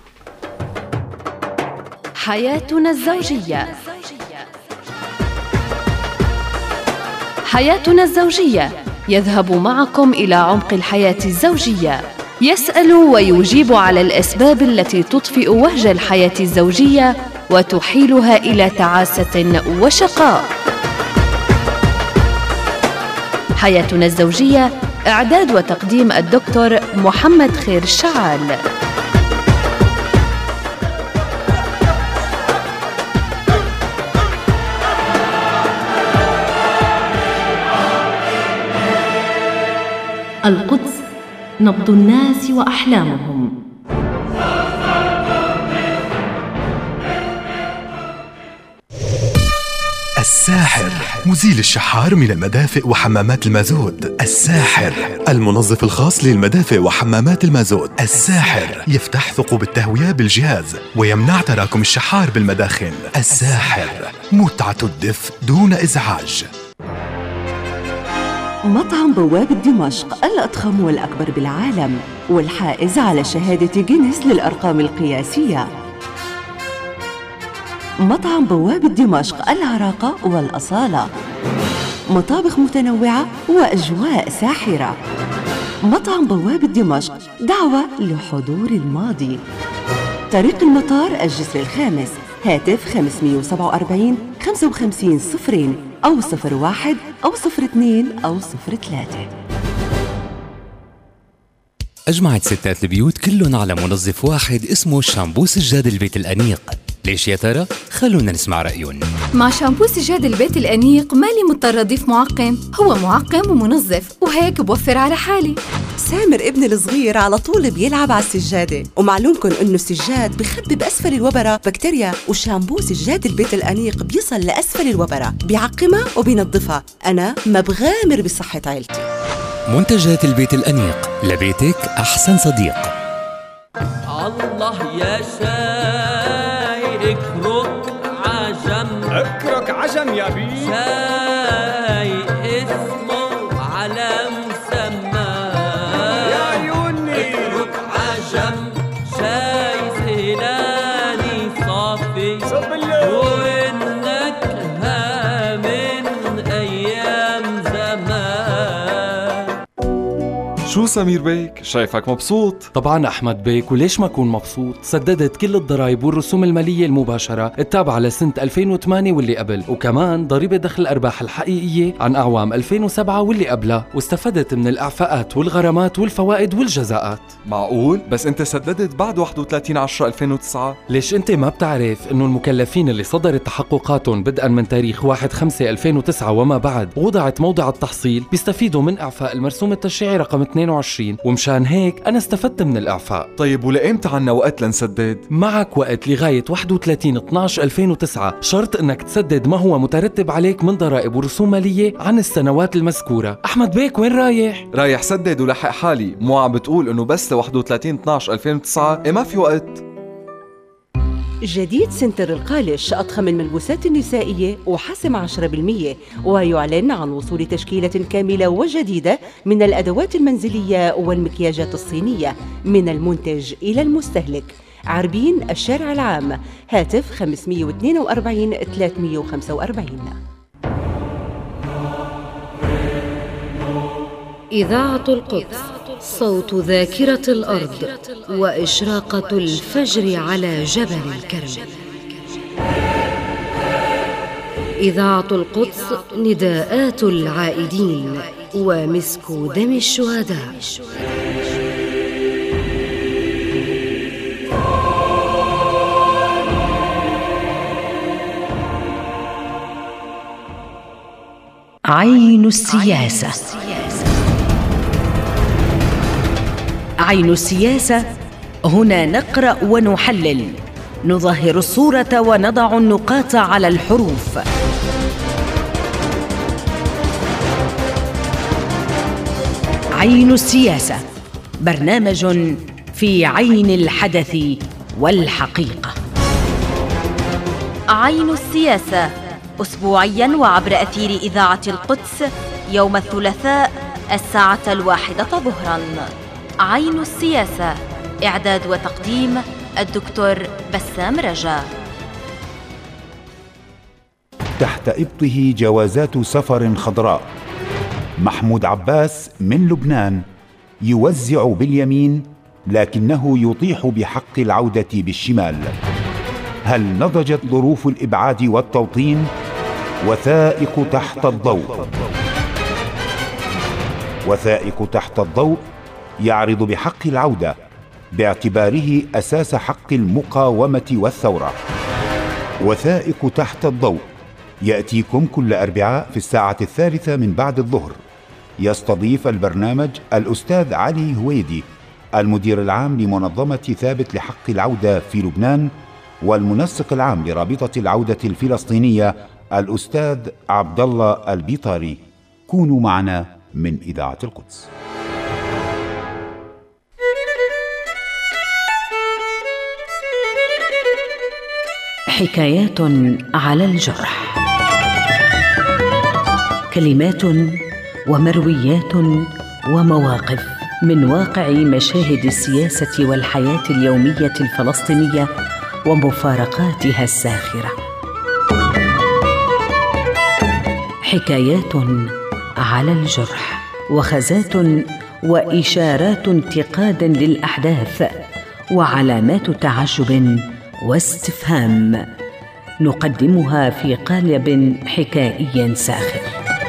Speaker 2: حياتنا الزوجية. حياتنا الزوجية يذهب معكم إلى عمق الحياة الزوجية، يسأل ويجيب على الأسباب التي تطفئ وهج الحياة الزوجية وتحيلها إلى تعاسة وشقاء. حياتنا الزوجية، إعداد وتقديم الدكتور محمد خير الشعال.
Speaker 7: القدس، نبض الناس وأحلامهم.
Speaker 8: الساحر، مزيل الشحار من المدافئ وحمامات المازوت. الساحر، المنظف الخاص للمدافئ وحمامات المازوت. الساحر يفتح ثقوب التهوية بالجهاز ويمنع تراكم الشحار بالمداخن. الساحر، متعة الدفء دون إزعاج.
Speaker 9: مطعم بوابة دمشق، الأضخم والأكبر بالعالم والحائز على شهادة جينيس للأرقام القياسية. مطعم بوابة دمشق، العراقة والأصالة، مطابخ متنوعة وأجواء ساحرة. مطعم بوابة دمشق، دعوة لحضور الماضي. طريق المطار، الجسر الخامس. هاتف خمسمئة وسبعة وأربعين خمسة وخمسين صفرين أو صفر واحد أو صفر اثنين أو صفر ثلاثة.
Speaker 10: أجمعت ستات البيوت كلهم على منظف واحد اسمه شامبو سجاد البيت الأنيق. ليش يا ترى؟ خلونا نسمع رأيهم.
Speaker 11: مع شامبو سجاد البيت الأنيق مالي مضطر أضيف معقم، هو معقم ومنظف وهيك بوفر على حالي.
Speaker 9: سامر ابني الصغير على طول بيلعب على السجادة، ومعلومكم إنه السجاد بخبي بأسفل الوبرة بكتيريا، وشامبو سجاد البيت الأنيق بيصل لأسفل الوبرة بيعقمها وبينظفها. أنا ما بغامر بصحة عيلتي.
Speaker 10: منتجات البيت الأنيق، لبيتك أحسن صديق.
Speaker 12: الله يا شاي اكرك عجم، اكرك عجم يا بي، شاي اسمه على مسمى يا عيوني، اكرك عجم شاي زهلاني صافي والنكهة من أيام زمان.
Speaker 13: شو سمير بيك؟ شايفك مبسوط.
Speaker 14: طبعا أحمد بيك، وليش ما أكون مبسوط؟ سددت كل الضرائب والرسوم المالية المباشرة التابعة لسنة ألفين وثمانية واللي قبل، وكمان ضريبة دخل الأرباح الحقيقية عن أعوام ألفين وسبعة واللي قبلها، واستفدت من الإعفاءات والغرامات والفوائد والجزاءات.
Speaker 13: معقول؟ بس أنت سددت بعد واحد وثلاثين عشرة ألفين وتسعة.
Speaker 14: ليش أنت ما بتعرف إنه المكلفين اللي صدرت تحققاتهم بدءا من تاريخ واحد خمسة ألفين وتسعة وما بعد وضعت موضع التحصيل بيستفيدوا من إعفاء المرسوم التشريعي رقم اثنين وعشرين، ومشان هيك أنا استفدت من الإعفاء.
Speaker 13: طيب ولأمتى عنا وقت لنسدد؟
Speaker 14: معك وقت لغاية واحد وثلاثين اثناشر ألفين وتسعة، شرط إنك تسدد ما هو مترتب عليك من ضرائب ورسوم مالية عن السنوات المذكورة. أحمد بيك وين رايح؟
Speaker 13: رايح سدد ولحق حالي، مو عم بتقول إنه بس ل واحد وثلاثين اثناشر ألفين وتسعة؟ إيه ما في وقت.
Speaker 9: جديد سنتر القالش، أضخم الملبوسات النسائية وحسم عشرة بالمئة، ويعلن عن وصول تشكيلة كاملة وجديدة من الأدوات المنزلية والمكياجات الصينية من المنتج إلى المستهلك. عربين الشارع العام، هاتف خمسمئة واثنين وأربعين ثلاثمئة وخمسة وأربعين.
Speaker 15: إذاعة القدس، صوت ذاكرة الأرض وإشراقة الفجر على جبل الكرم. إذاعة القدس، نداءات العائدين ومسك دم الشهداء.
Speaker 16: عين السياسة. عين السياسة، هنا نقرأ ونحلل، نظهر الصورة ونضع النقاط على الحروف. عين السياسة، برنامج في عين الحدث والحقيقة.
Speaker 17: عين السياسة، أسبوعياً وعبر أثير إذاعة القدس يوم الثلاثاء الساعة الواحدة ظهراً. عين السياسة، إعداد وتقديم الدكتور بسام رجا.
Speaker 18: تحت إبطه جوازات سفر خضراء. محمود عباس من لبنان يوزع باليمين لكنه يطيح بحق العودة بالشمال. هل نضجت ظروف الإبعاد والتوطين؟ وثائق تحت الضوء. وثائق تحت الضوء يعرض بحق العودة باعتباره أساس حق المقاومة والثورة. وثائق تحت الضوء يأتيكم كل أربعاء في الساعة الثالثة من بعد الظهر. يستضيف البرنامج الأستاذ علي هويدي، المدير العام لمنظمة ثابت لحق العودة في لبنان والمنسق العام لرابطة العودة الفلسطينية الأستاذ عبد الله البيطاري. كونوا معنا من إذاعة القدس.
Speaker 16: حكايات على الجرح، كلمات ومرويات ومواقف من واقع مشاهد السياسة والحياة اليومية الفلسطينية ومفارقاتها الساخرة. حكايات على الجرح، وخزات وإشارات انتقاد للأحداث وعلامات تعجب واستفهام، نقدمها في قالب حكائي ساخر.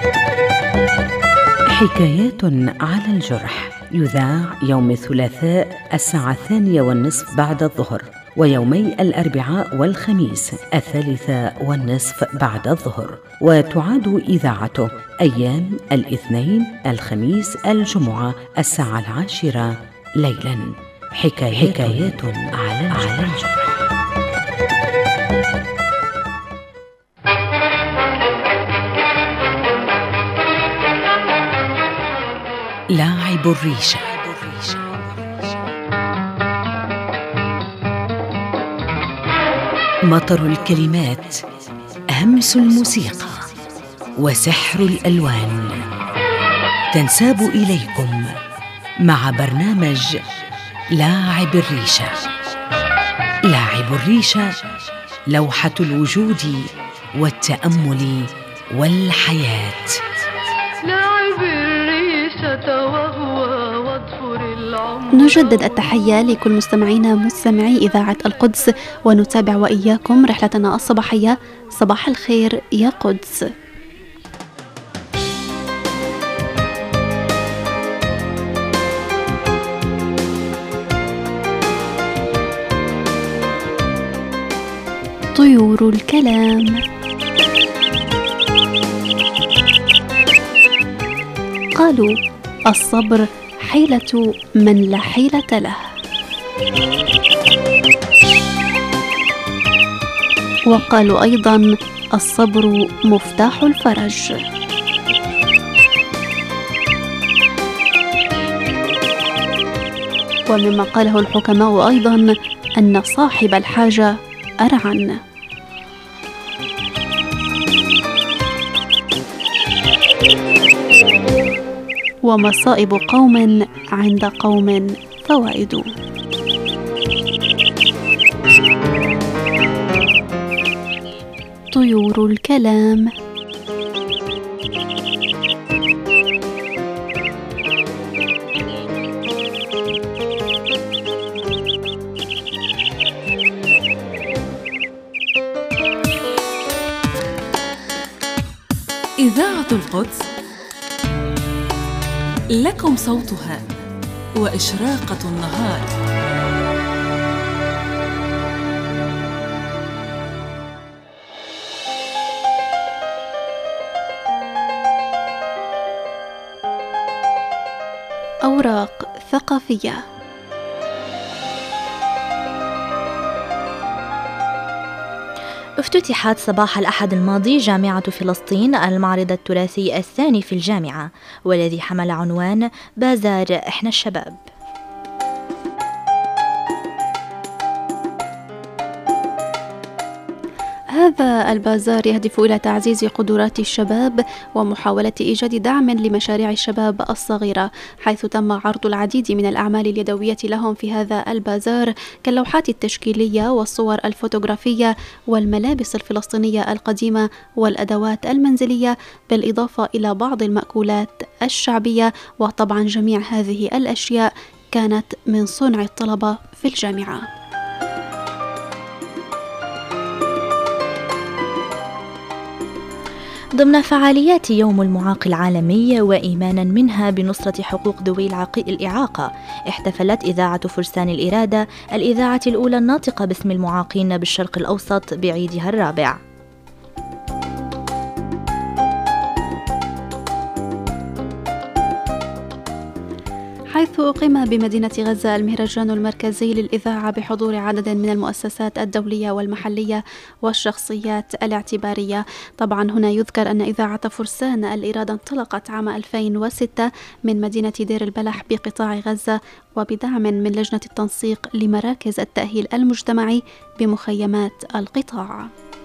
Speaker 16: حكايات على الجرح يذاع يوم الثلاثاء الساعة الثانية والنصف بعد الظهر، ويومي الأربعاء والخميس الثالثة والنصف بعد الظهر، وتعاد إذاعته أيام الاثنين الخميس الجمعة الساعة العاشرة ليلا. حكايات, حكايات على الجرح. لاعب الريشة. مطر الكلمات، همس الموسيقى، وسحر الألوان تنساب إليكم مع برنامج لاعب الريشة. لاعب الريشة لوحة الوجود والتأمل والحياة.
Speaker 19: لاعب الريشة وهو واضفر العمر.
Speaker 1: نجدد التحية لكل مستمعينا مستمعي إذاعة القدس، ونتابع وإياكم رحلتنا الصباحية. صباح الخير يا قدس. طيور الكلام. قالوا الصبر حيلة من لا حيلة له، وقالوا أيضا الصبر مفتاح الفرج. ومما قاله الحكماء أيضا أن صاحب الحاجة أرعن. ومصائب قوم عند قوم فوائد. طيور الكلام.
Speaker 20: إذاعة القدس لكم صوتها وإشراقة النهار.
Speaker 1: أوراق ثقافية.
Speaker 17: افتتحت صباح الأحد الماضي جامعة فلسطين المعرض التراثي الثاني في الجامعة، والذي حمل عنوان بازار إحنا الشباب.
Speaker 1: هذا البازار يهدف إلى تعزيز قدرات الشباب ومحاولة إيجاد دعم لمشاريع الشباب الصغيرة، حيث تم عرض العديد من الأعمال اليدوية لهم في هذا البازار، كاللوحات التشكيلية والصور الفوتوغرافية والملابس الفلسطينية القديمة والأدوات المنزلية، بالإضافة إلى بعض المأكولات الشعبية. وطبعا جميع هذه الأشياء كانت من صنع الطلبة في الجامعة.
Speaker 17: ضمن فعاليات يوم المعاق العالمي وإيمانا منها بنصرة حقوق ذوي الإعاقة، احتفلت إذاعة فرسان الإرادة الإذاعة الأولى الناطقة باسم المعاقين بالشرق الأوسط بعيدها الرابع.
Speaker 1: حيث أقيم بمدينة غزة المهرجان المركزي للإذاعة بحضور عدد من المؤسسات الدولية والمحلية والشخصيات الاعتبارية. طبعا هنا يذكر أن إذاعة فرسان الإرادة انطلقت عام ألفين وستة من مدينة دير البلح بقطاع غزة، وبدعم من لجنة التنسيق لمراكز التأهيل المجتمعي بمخيمات القطاع.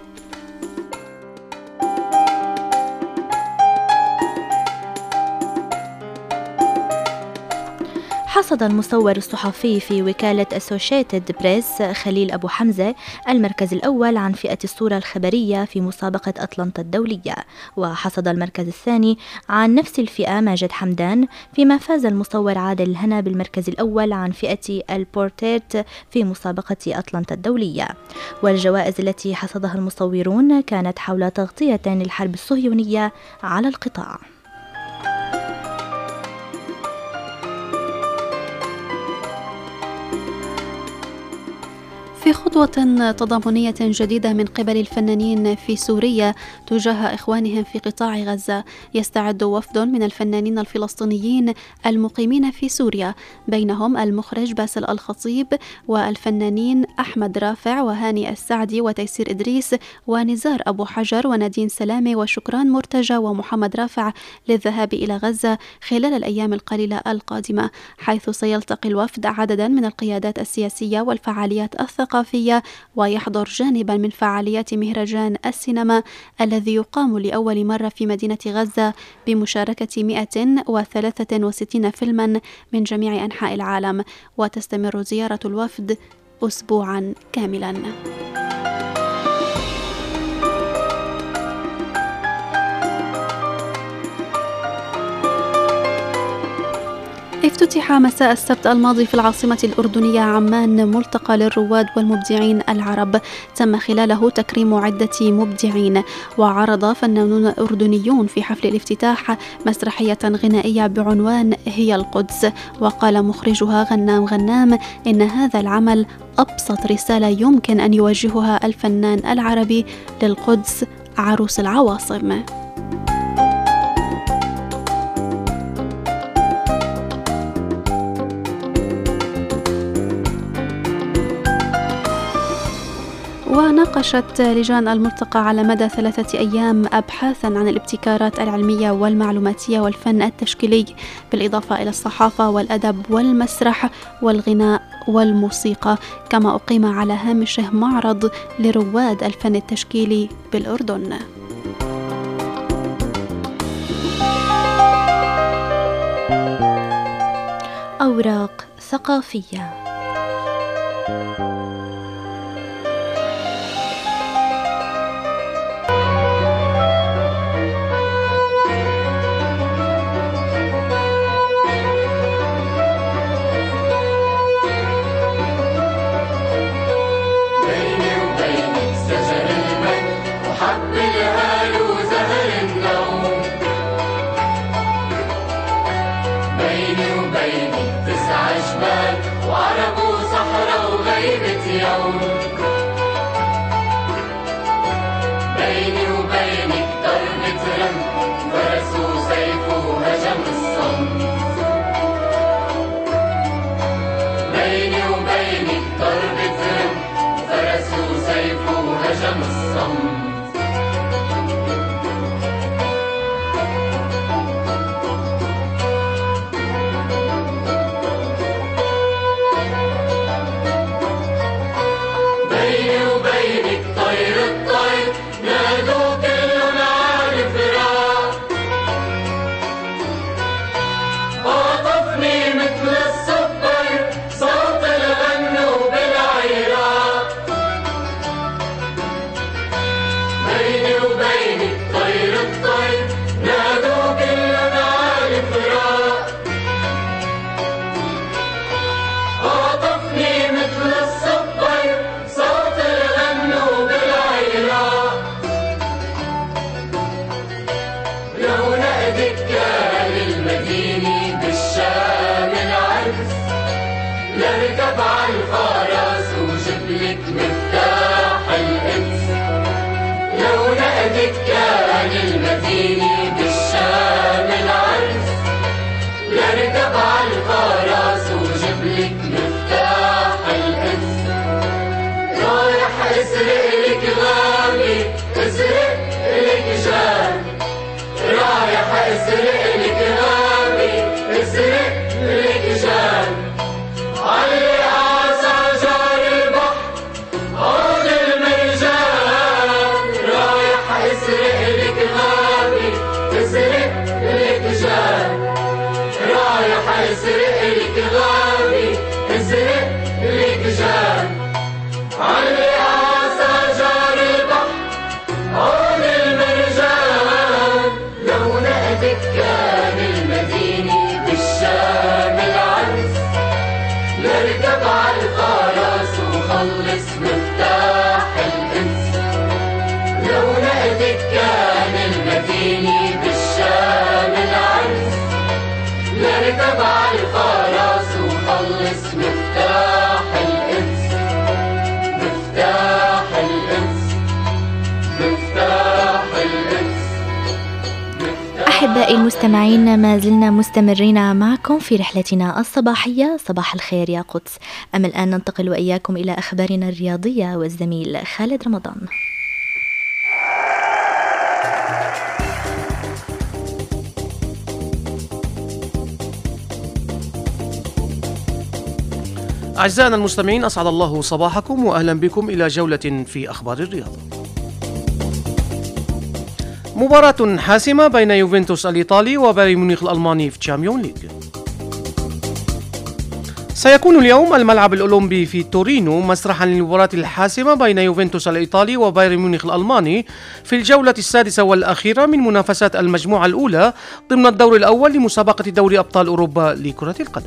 Speaker 17: حصد المصور الصحفي في وكالة أسوشيتد بريس خليل أبو حمزة المركز الأول عن فئة الصورة الخبرية في مسابقة أطلنطا الدولية، وحصد المركز الثاني عن نفس الفئة ماجد حمدان، فيما فاز المصور عادل الهنا بالمركز الأول عن فئة البورتريت في مسابقة أطلنطا الدولية. والجوائز التي حصدها المصورون كانت حول تغطية للحرب الصهيونية على القطاع.
Speaker 1: في خطوة تضامنية جديدة من قبل الفنانين في سوريا تجاه إخوانهم في قطاع غزة، يستعد وفد من الفنانين الفلسطينيين المقيمين في سوريا، بينهم المخرج باسل الخطيب والفنانين أحمد رافع وهاني السعدي وتيسير إدريس ونزار أبو حجر ونادين سلامة وشكران مرتجى ومحمد رافع للذهاب إلى غزة خلال الأيام القليلة القادمة، حيث سيلتقي الوفد عددا من القيادات السياسية والفعاليات الثقافية، ويحضر جانبا من فعاليات مهرجان السينما الذي يقام لأول مرة في مدينة غزة بمشاركة مئة وثلاثة وستين فيلما من جميع أنحاء العالم، وتستمر زيارة الوفد أسبوعا كاملا. افتتح مساء السبت الماضي في العاصمة الأردنية عمان ملتقى للرواد والمبدعين العرب، تم خلاله تكريم عدة مبدعين، وعرض فنانون أردنيون في حفل الافتتاح مسرحية غنائية بعنوان هي القدس، وقال مخرجها غنام غنام إن هذا العمل أبسط رسالة يمكن أن يوجهها الفنان العربي للقدس عروس العواصم. وناقشت لجان الملتقى على مدى ثلاثة أيام أبحاثا عن الابتكارات العلمية والمعلوماتية والفن التشكيلي، بالإضافة إلى الصحافة والأدب والمسرح والغناء والموسيقى، كما أقيم على هامشه معرض لرواد الفن التشكيلي بالأردن. أوراق ثقافية.
Speaker 21: Yeah.
Speaker 17: أحبائي المستمعين، ما زلنا مستمرين معكم في رحلتنا الصباحية صباح الخير يا قدس. أما الآن ننتقل وإياكم إلى أخبارنا الرياضية والزميل خالد رمضان.
Speaker 21: أعزائنا المستمعين، أسعد الله صباحكم وأهلا بكم إلى جولة في أخبار الرياضة. مباراة حاسمة بين يوفنتوس الإيطالي وبايرن ميونخ الألماني في تشامبيون ليج. سيكون اليوم الملعب الأولمبي في تورينو مسرحا للمباراة الحاسمة بين يوفنتوس الإيطالي وبايرن ميونخ الألماني في الجولة السادسة والأخيرة من منافسات المجموعة الأولى ضمن الدور الأول لمسابقة دوري أبطال أوروبا لكرة القدم.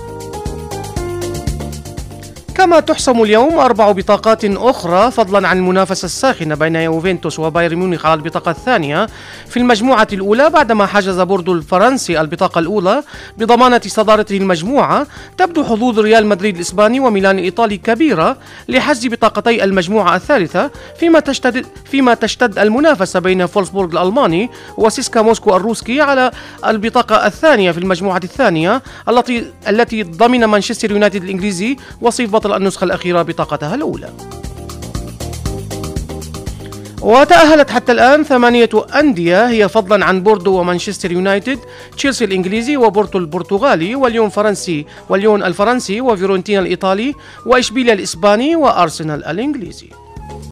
Speaker 21: كما تحسم اليوم أربع بطاقات أخرى فضلا عن المنافسة الساخنة بين يوفنتوس وبايرن ميونخ على البطاقة الثانية في المجموعة الأولى، بعدما حجز بوردو الفرنسي البطاقة الأولى بضمانة صدارته المجموعة. تبدو حظوظ ريال مدريد الإسباني وميلان الإيطالي كبيرة لحجز بطاقتي المجموعة الثالثة، فيما تشتد فيما تشتد المنافسة بين فولسبورغ الألماني وسيسكا موسكو الروسي على البطاقة الثانية في المجموعة الثانية التي التي ضمن مانشستر يونايتد الإنجليزي وصيف بطل النسخة الأخيرة بطاقتها الأولى. وتأهلت حتى الآن ثمانية أندية هي فضلا عن بوردو ومانشستر يونايتد، تشيلسي الإنجليزي وبورتو البرتغالي واليون الفرنسي واليون الفرنسي وفيورنتينا الإيطالي وإشبيليا الإسباني وأرسنال الإنجليزي.